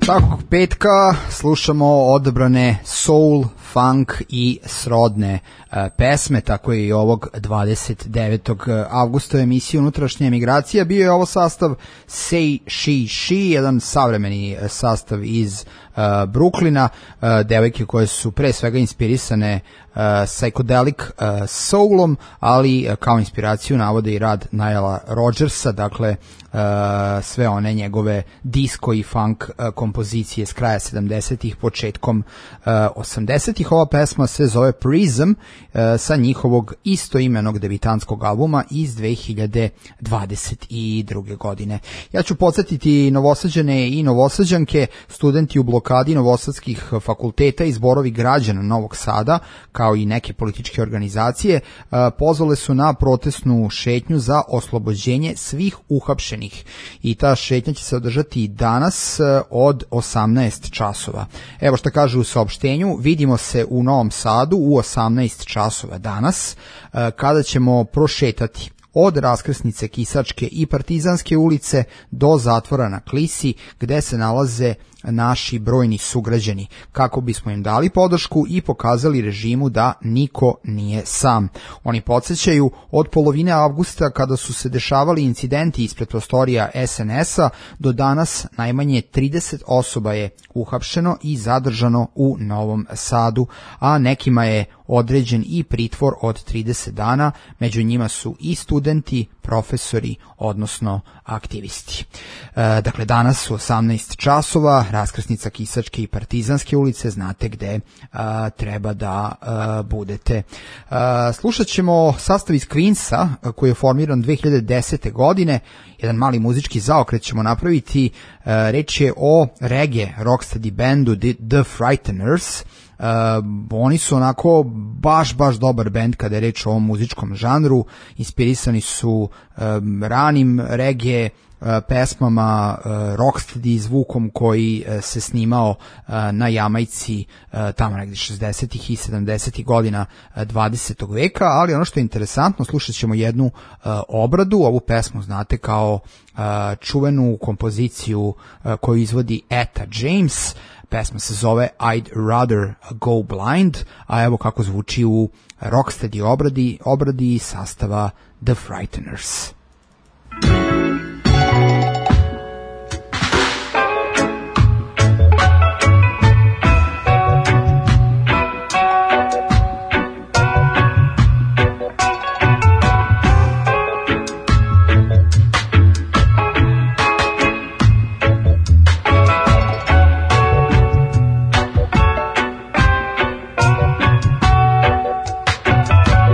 Svakog petka slušamo odabrane soul, funk i srodne uh, pesme, tako je i ovog dvadeset devetog avgusta emisije Unutrašnja emigracija. Bio je ovo sastav Say She She, jedan savremeni sastav iz uh, Brooklyna, uh, devojke koje su pre svega inspirisane uh, psychedelic uh, soulom, ali uh, kao inspiraciju navode i rad Nilea Rodgersa, dakle uh, sve one njegove disco i funk uh, kompozicije s kraja sedamdesetih, početkom uh, osamdesetih. Ova pesma se zove Prism uh, sa njihovog istoimenog debitanskog albuma iz dve hiljade dvadeset druge. godine. Ja ću podsjetiti Novosađane i Novosađanke, studenti u blokadi novosadskih fakulteta i zborovi građana Novog Sada, kao i neke političke organizacije, uh, pozvale su na protestnu šetnju za oslobođenje svih uhapšenih. I ta šetnja će se održati danas uh, od osamnaest časova. Evo šta kaže u saopštenju: vidimo se u Novom Sadu u osamnaest časova danas, kada ćemo prošetati od raskrsnice Kisačke i Partizanske ulice do zatvora na Klisi, gde se nalaze naši brojni sugrađani, kako bismo im dali podršku i pokazali režimu da niko nije sam. Oni podsjećaju, od polovine avgusta, kada su se dešavali incidenti ispred prostorija es en es-a, do danas najmanje trideset osoba je uhapšeno i zadržano u Novom Sadu, a nekima je određen i pritvor od trideset dana, među njima su i studenti, profesori, odnosno aktivisti. E, dakle, danas u osamnaest časova, raskrsnica Kisačke i Partizanske ulice, znate gde a, treba da a, budete. A, slušat ćemo sastav iz Queensa, koji je formiran dve hiljade desete. godine, jedan mali muzički zaokret ćemo napraviti. A, reč je o reggae rocksteady bandu The, The Frighteners. Uh, oni su onako baš, baš dobar bend kada je reč o ovom muzičkom žanru. Inspirisani su um, ranim reggae uh, pesmama, uh, rocksteady zvukom koji uh, se snimao uh, na Jamajci uh, tamo negdje šezdesetih i sedamdesetih godina uh, dvadesetog veka, ali ono što je interesantno, slušat ćemo jednu uh, obradu. Ovu pesmu znate kao uh, čuvenu kompoziciju uh, koju izvodi Etta James. Pesma se zove I'd Rather Go Blind, a evo kako zvuči u rocksteady obradi, obradi sastava The Frighteners.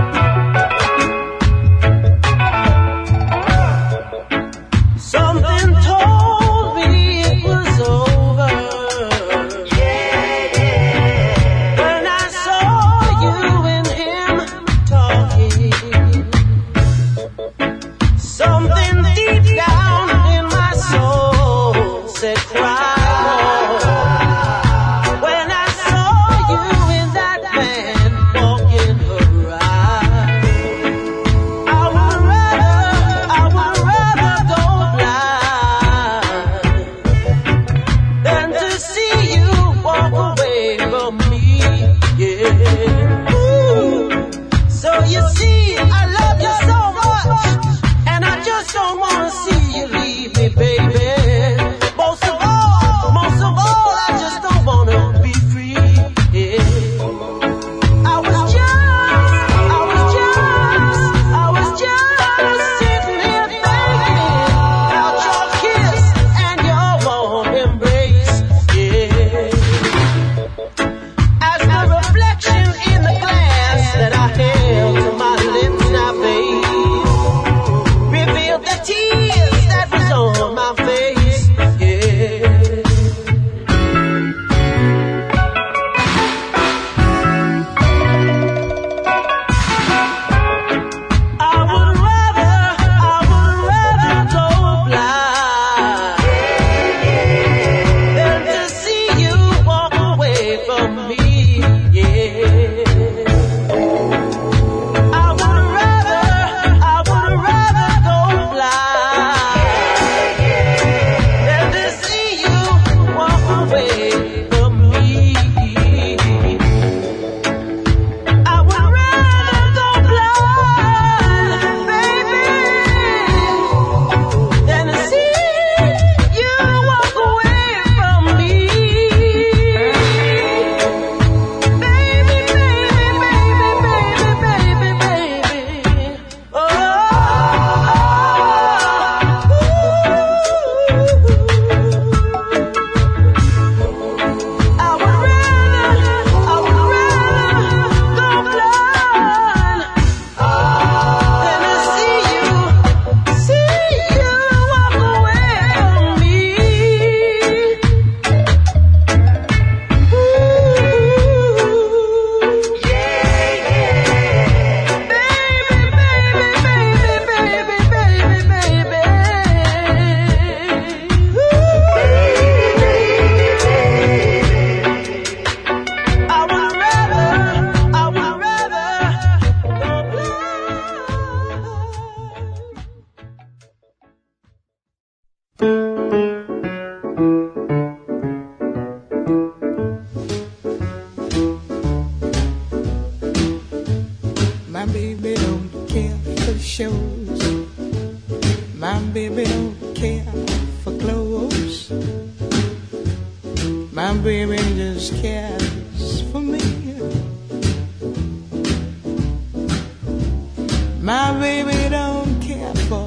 Something My baby just cares for me. My baby don't care for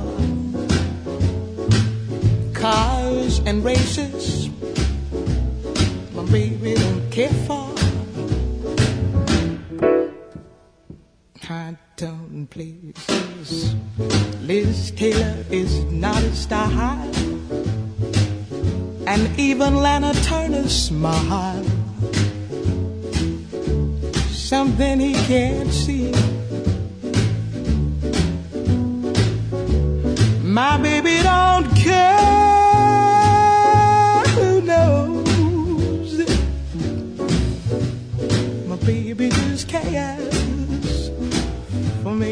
cars and races. My baby don't care for high-tone places. Liz Taylor is not a style, and even Lana Turner's smile, something he can't see. My baby don't care who knows. My baby just cares for me.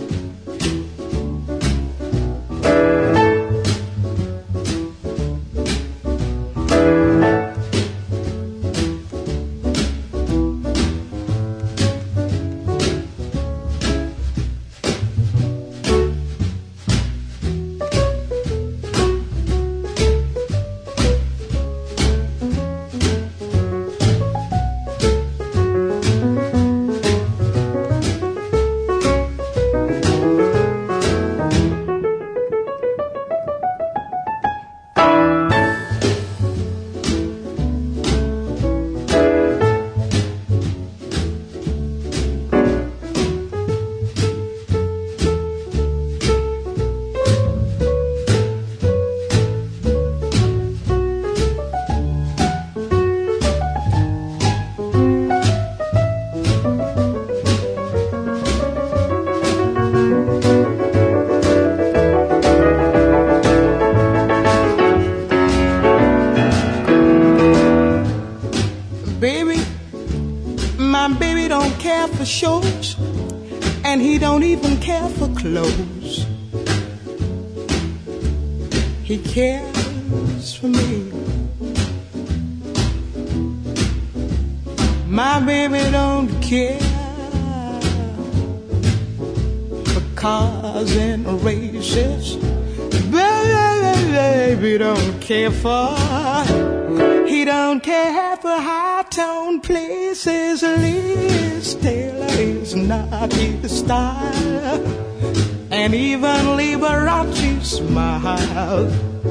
Shows, and he don't even care for clothes. He cares for me. My baby don't care for cars and races. Baby don't care for, he don't care for high-tone places. Liz Taylor is not his style, and even Liberace smile,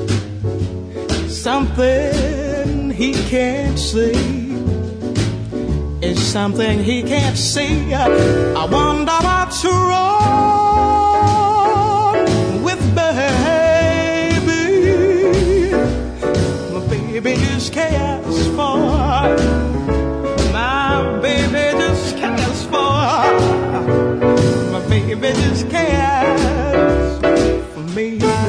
something he can't see is something he can't see. I wonder what's wrong with baby. My baby just cares for, my baby just cares for, my baby just cares for me.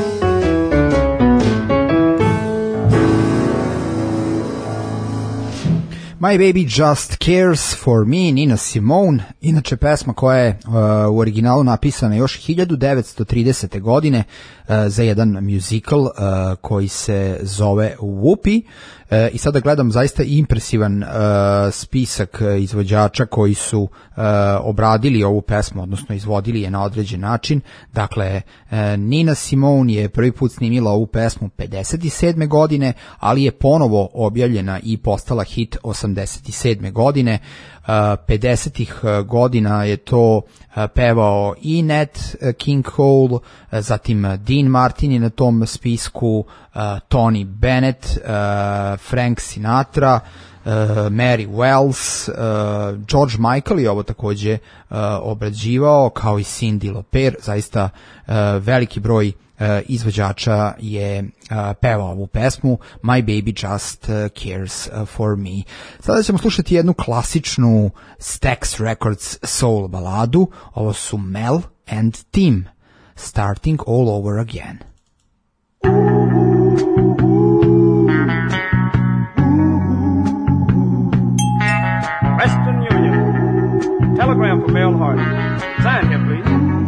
My Baby Just Cares For Me, Nina Simone, inače pesma koja je uh, u originalu napisana još hiljadu devetsto tridesete. godine uh, za jedan musical uh, koji se zove Whoopi. Uh, I sada gledam zaista impresivan uh, spisak izvođača koji su uh, obradili ovu pesmu, odnosno izvodili je na određen način. Dakle, uh, Nina Simone je prvi put snimila ovu pesmu pedeset sedme. godine, ali je ponovo objavljena i postala hit osamdeset sedme. godine. Uh, pedesetih godina je to uh, pevao i Nat King Cole, uh, zatim Dean Martin je na tom spisku, uh, Tony Bennett, uh, Frank Sinatra, uh, Mary Wells, uh, George Michael je ovo takođe uh, obrađivao, kao i Cyndi Lauper. Zaista uh, veliki broj Uh, izvođača je uh, pevao ovu pesmu My Baby Just uh, Cares uh, For Me. Sada ćemo slušati jednu klasičnu Stax Records soul baladu. Ovo su Mel and Tim, Starting All Over Again. Western Union. Telegram for Mel Harding. Sign here, please.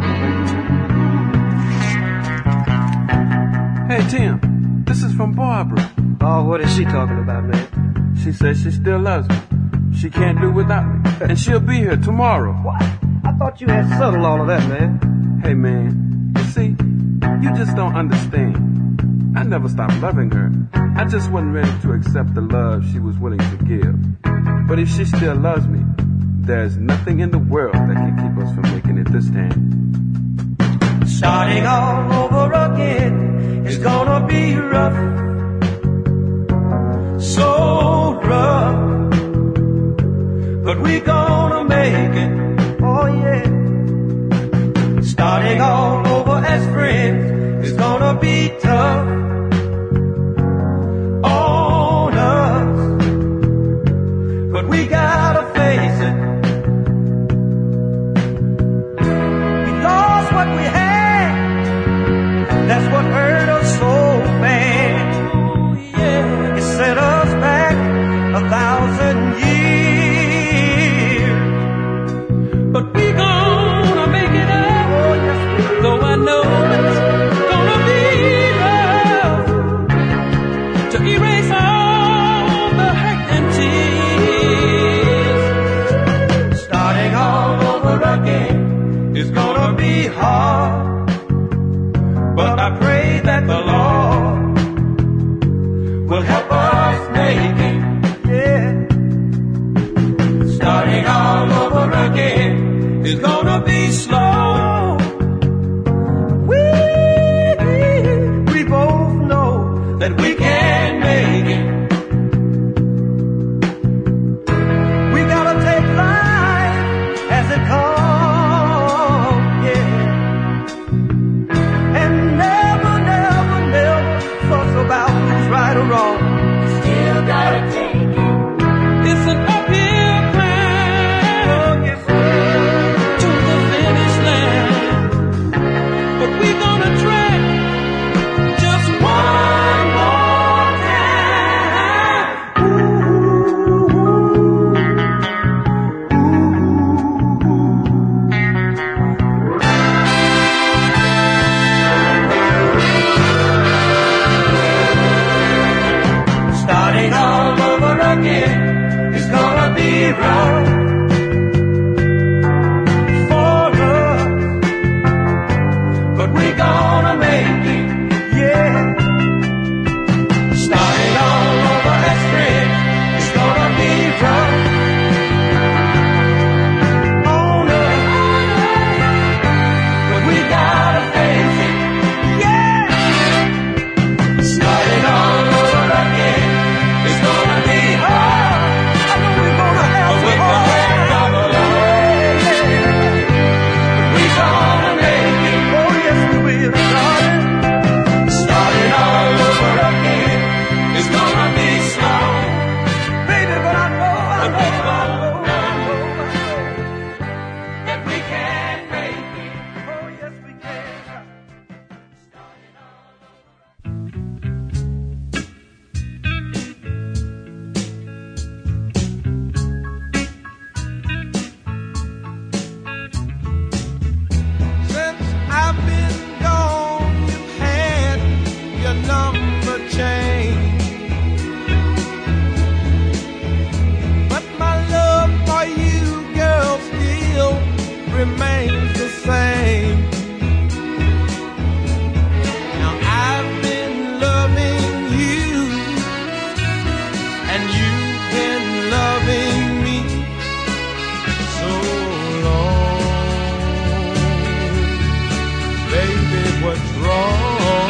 Hey, Tim, this is from Barbara. Oh, what is she talking about, man? She says she still loves me. She can't do without me. And she'll be here tomorrow. What? I thought you had settled all of that, man. Hey, man, you see, you just don't understand. I never stopped loving her. I just wasn't ready to accept the love she was willing to give. But if she still loves me, there's nothing in the world that can keep us from making it this time. Starting all over again is gonna be rough. So rough. But we gonna make it. Oh yeah. Starting all over as friends is gonna be tough on us. But we gotta face it. We lost what we had. That's what hurt us so bad. Yeah. It set us back a thousand years. But we gonna make it up. Oh, yes, though I know it's gonna be rough to erase all the hurt and tears. Starting all over again is gonna be hard. But I pray that the Lord will help us make it, yeah. Starting all over again is gonna be slow. We, we both know that we can make it. We gotta take life as it comes, yeah. And never, never, never fuss about who's right or wrong. Still gotta take it. It's an uphill climb, yes, to the finish line. But we're gonna try just one more time. Starting all over again is gonna be rough for us, but we're gonna make it, yeah. Starting all over as friends is gonna be rough on us, but we gotta face it, yeah. Starting all over again is gonna be hard. I know we're gonna have some hard times. We gonna make it. Oh yes we will, darling. Starting all over again is gonna be slow, baby. But I know, I know, I know, I know, I know that we can make it. Oh yes we can. Since I've been gone, you've had your number changed. But my love for you, girl, still remains the same. Now I've been loving you, and you've been loving me so long. Baby, what's wrong?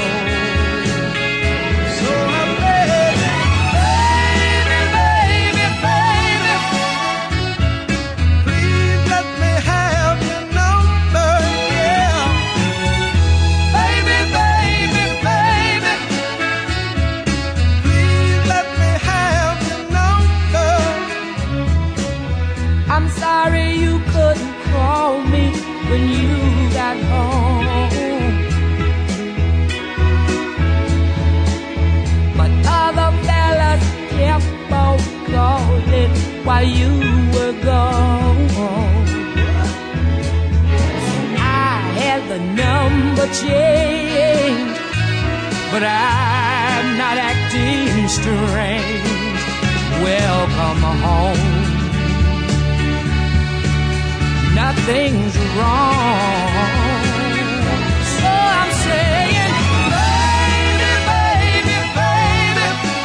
So I'm begging, baby, baby, baby, please let me have your number, yeah. Baby, baby, baby, please let me have your number. I'm sorry you couldn't call me when you got home. But other fellas kept on calling while you were gone. So I had the number changed, but I'm not acting strange. Welcome home. Nothing's wrong. So I'm saying, baby, baby, baby,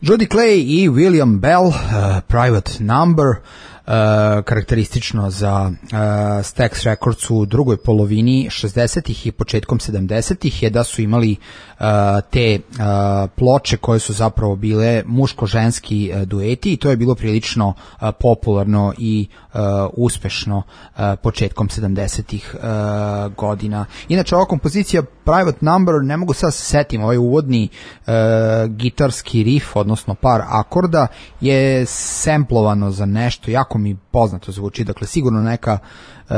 Jody Clay i William Bell, uh, Private Number, uh, karakteristično za uh, Stax Records u drugoj polovini šezdesetih i početkom sedamdesetih je da su imali uh, te uh, ploče koje su zapravo bile muško-ženski uh, dueti i to je bilo prilično uh, popularno i uh, uspešno uh, početkom sedamdesetih uh, godina. Inače, ova kompozicija Private Number, ne mogu sad se setim, ovaj uvodni uh, gitarski riff, odnosno par akorda, je semplovano za nešto, jako mi poznato zvuči, dakle sigurno neka uh,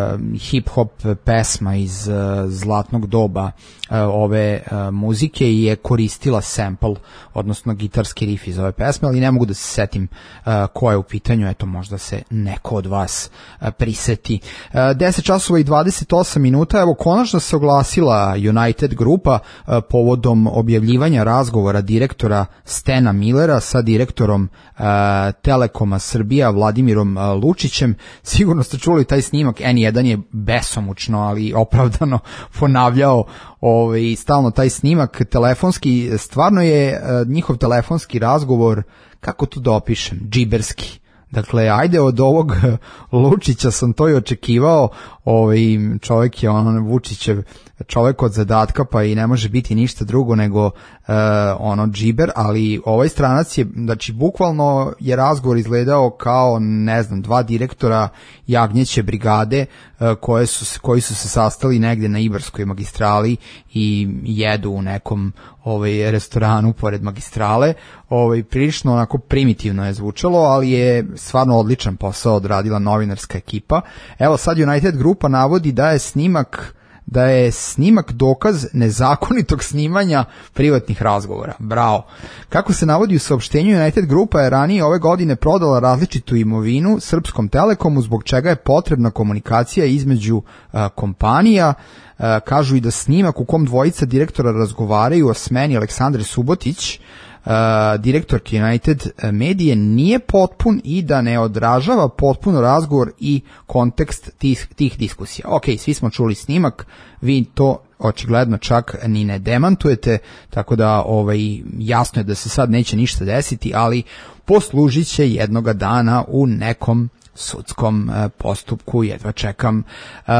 hip-hop pesma iz uh, zlatnog doba uh, ove uh, muzike i je koristila sample, odnosno gitarski riff iz ove pesme, ali ne mogu da se setim uh, ko je u pitanju, eto možda se neko od vas uh, priseti. Uh, deset časova i dvadeset osam minuta, evo konačno se oglasila United grupa uh, povodom objavljivanja razgovora direktora Stena Millera sa direktorom uh, Telekoma Srbija Vladimirom uh, Lučićem. Sigurno ste čuli taj snimak, en jedan je besomučno, ali opravdano ponavljao ovaj, stalno taj snimak telefonski, stvarno je uh, njihov telefonski razgovor, kako to da opišem, džiberski. Dakle, ajde od ovog Lučića sam to i očekivao, ovaj, čovjek je ono Vučićev čovjek od zadatka pa i ne može biti ništa drugo nego uh, ono džiber, ali ovaj stranac je, znači bukvalno je razgovor izgledao kao, ne znam, dva direktora Jagnjeće brigade uh, koje su, koji su se sastali negde na Ibarskoj magistrali i jedu u nekom ovaj restoranu pored magistrale. Ovaj prilično onako primitivno je zvučalo, ali je stvarno odličan posao odradila novinarska ekipa. Evo sad United grupa navodi da je snimak da je snimak dokaz nezakonitog snimanja privatnih razgovora. Bravo. Kako se navodi u saopštenju, United grupa je ranije ove godine prodala različitu imovinu Srpskom Telekomu, zbog čega je potrebna komunikacija između uh, kompanija. Uh, kažu i da snimak u kom dvojica direktora razgovaraju o smeni Aleksandre Subotić, Uh, direktor United Medije, nije potpun i da ne odražava potpuno razgovor i kontekst tih, tih diskusija. Ok, svi smo čuli snimak, vi to očigledno čak ni ne demantujete, tako da ovaj, jasno je da se sad neće ništa desiti, ali poslužit će jednoga dana u nekom sudskom postupku, jedva čekam. Uh,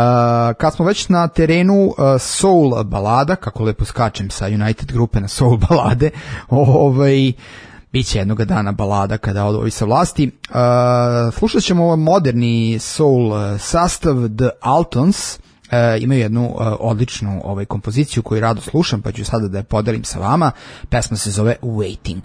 kad smo već na terenu uh, soul balada, kako lepo skačem sa United grupe na soul balade, ovaj, bit će jednoga dana balada kada odovi sa vlasti. Uh, slušat ćemo moderni soul sastav The Altons. Uh, imaju jednu uh, odličnu ovaj, kompoziciju koju rado slušam, pa ću sada da je podelim sa vama. Pesma se zove Waiting.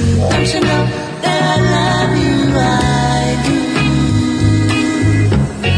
Don't you know that I love you? I do.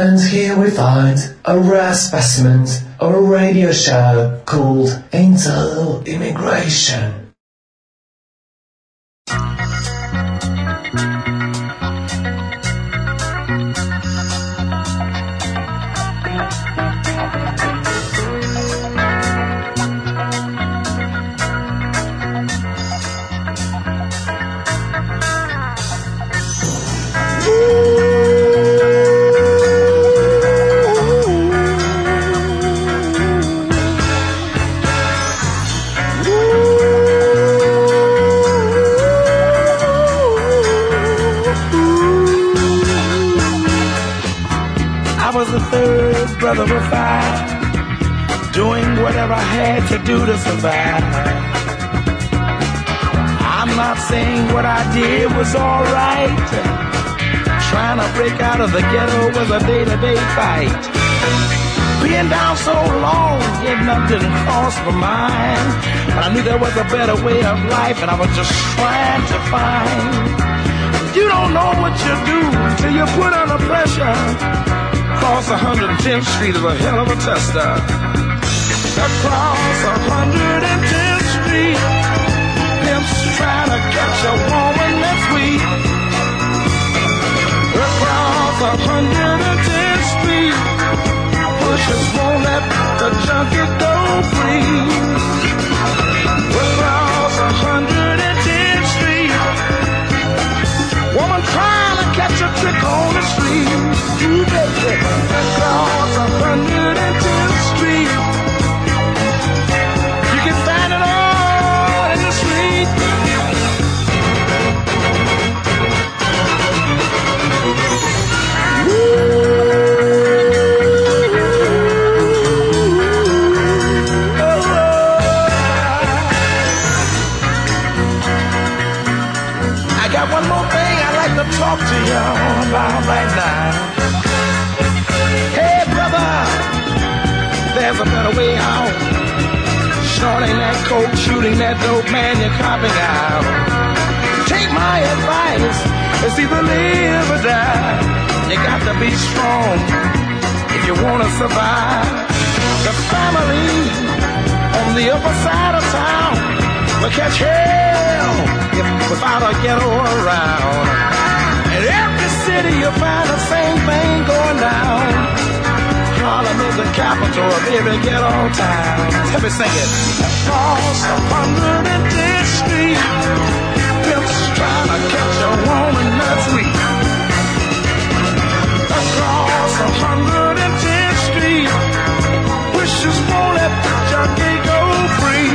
And here we find a rare specimen of a radio show called Internal Immigration. Brother of five, doing whatever I had to do to survive. I'm not saying what I did was alright. Trying to break out of the ghetto was a day-to-day fight. Being down so long, yet nothing didn't cross my mind. But I knew there was a better way of life, and I was just trying to find. You don't know what you do till you put under pressure. Across one hundred tenth Street is a hell of a tester. Across one hundred tenth Street, pimps trying to catch a woman that's weak. Across one hundred tenth Street, pushers won't let the junkie go free. Across one hundred tenth Street, woman trying to catch a trick on the street. You baby, across one hundred tenth Street, you can find it all in the street. I got one more thing I'd like to talk to you about right now. There's a better way out. Snorting that coke, shooting that dope, man, you're copping out. Take my advice, it's either live or die. You got to be strong if you want to survive. The family on the upper side of town will catch hell if without a ghetto around. In every city you'll find the same thing going down. Harlem is the capital of every ghetto town. Let me sing it. Across one hundred tenth Street, pimps trying to catch a woman that's weak. Across one hundred tenth Street, wishes won't let the junkie go free.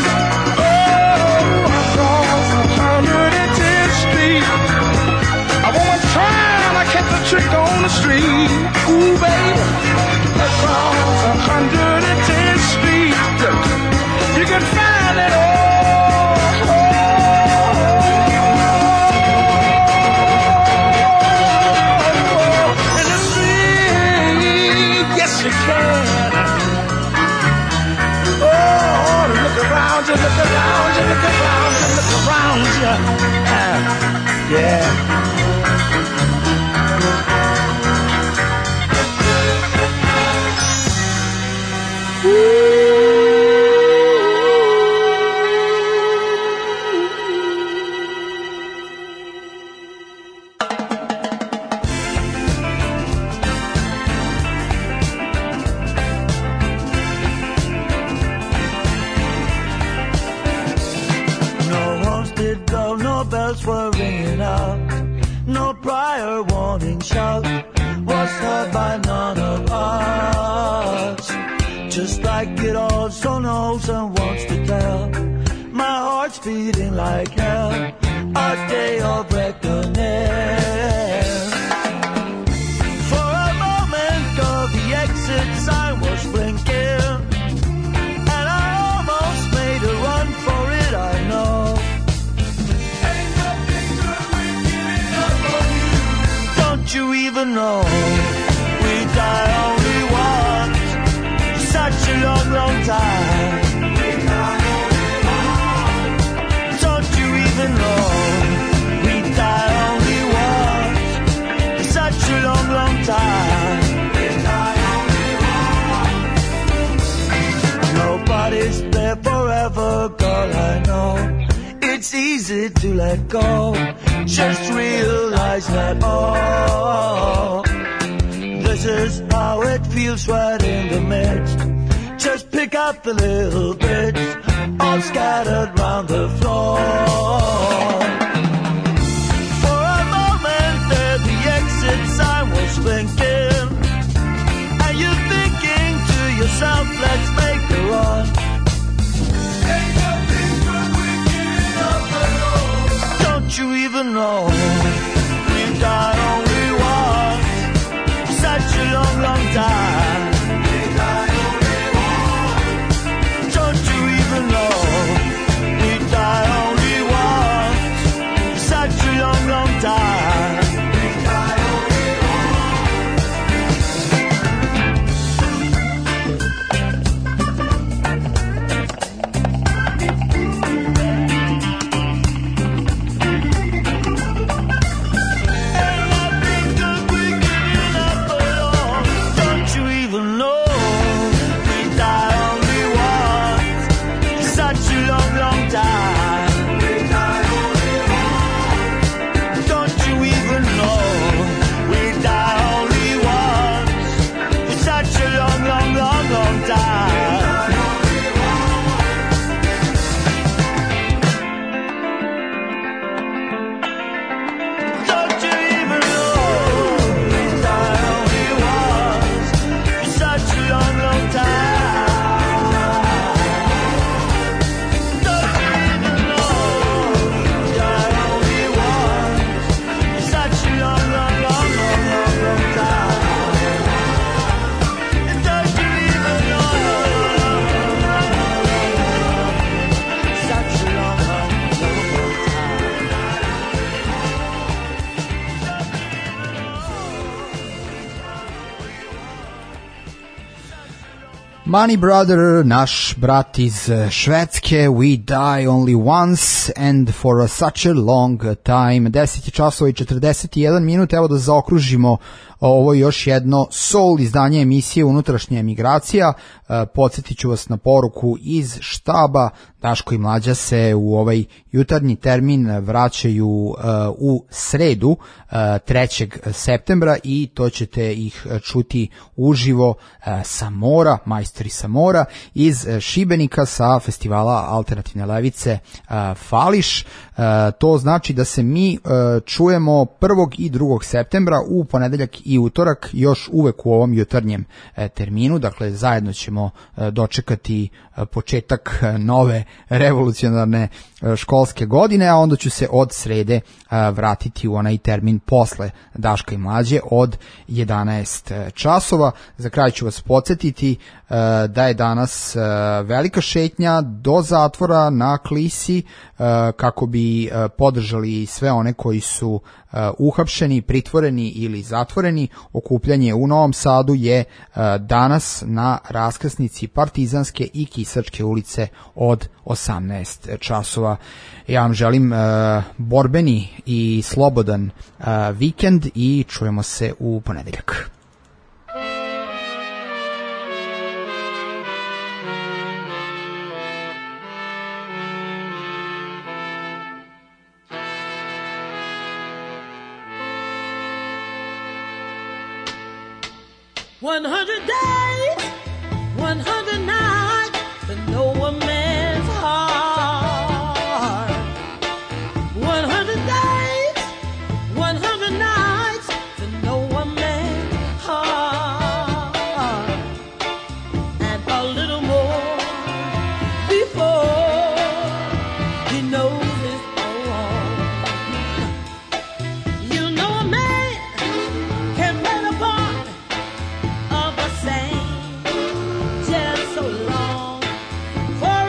Oh, across one hundred tenth Street, a woman trying to catch a trick on the street. Ooh, baby. Across one hundred tenth Street, you can find it all. In the street, yes you can. Oh, look around you, look around you, look around you, look around you. Uh, yeah. Were ringing out, no prior warning shot was heard by none of us. Just like it also knows and wants to tell, my heart's beating like hell, a day of reckoning. For a moment of the exit sign was blinking, and I almost made a run for it, I know. You even know we die only once, such a long, long time. Don't you even know we die only once, such a long, long time. it's easy to let go. Just realize that, oh, this is how it feels right in the midst. Just pick out the little bits all scattered round the floor. For a moment there the exit sign was blinking, and you're thinking to yourself, let's make a run. Ain't nothing but wicked up alone. Don't you even know we die only once? Such a long, long time. We die only once. Don't you even know we die only once? Such a long, long time. We die only Money Brother, naš brat iz Švedske, We Die Only Once and for a such a long time. deset časova i četrdeset jedan minut, evo da zaokružimo ovo još jedno soul izdanje emisije Unutrašnja emigracija. Podsjetit ću vas na poruku iz štaba. Daško i Mlađa se u ovaj jutarnji termin vraćaju uh, u sredu uh, trećeg septembra i to ćete ih čuti uživo uh, sa mora, majstori sa mora iz Šibenika sa festivala Alternativne levice uh, Fališ. Uh, to znači da se mi uh, čujemo prvog i drugog septembra u ponedeljak i utorak, još uvek u ovom jutarnjem uh, terminu, dakle zajedno ćemo uh, dočekati uh, početak uh, nove revolucionarne školske godine, a onda ću se od srede vratiti u onaj termin posle Daška i Mlađe od jedanaest časova. Za kraj ću vas podsjetiti da je danas velika šetnja do zatvora na Klisi kako bi podržali sve one koji su uhapšeni, pritvoreni ili zatvoreni. Okupljanje u Novom Sadu je danas na raskrsnici Partizanske i Kisačke ulice od osamnaest časova. Ja vam želim uh, borbeni i slobodan uh, vikend i čujemo se u ponedeljak. One hundred days, one hundred nights, to know a man's heart. One hundred days, one hundred nights, to know a man's heart. And a little more before he knows his own. You know a man can play the part of a saint just so long. For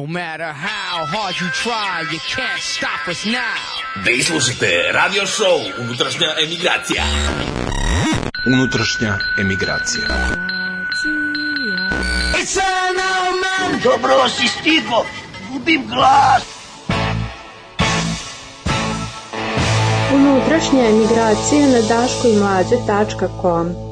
matter how hard you try, you can't stop us now. Vi slušate radio show Unutrašnja emigracija. Unutrašnja emigracija. Dobro si stigo, gubim glas. Unutrašnja emigracija na daško i mlađe tačka com.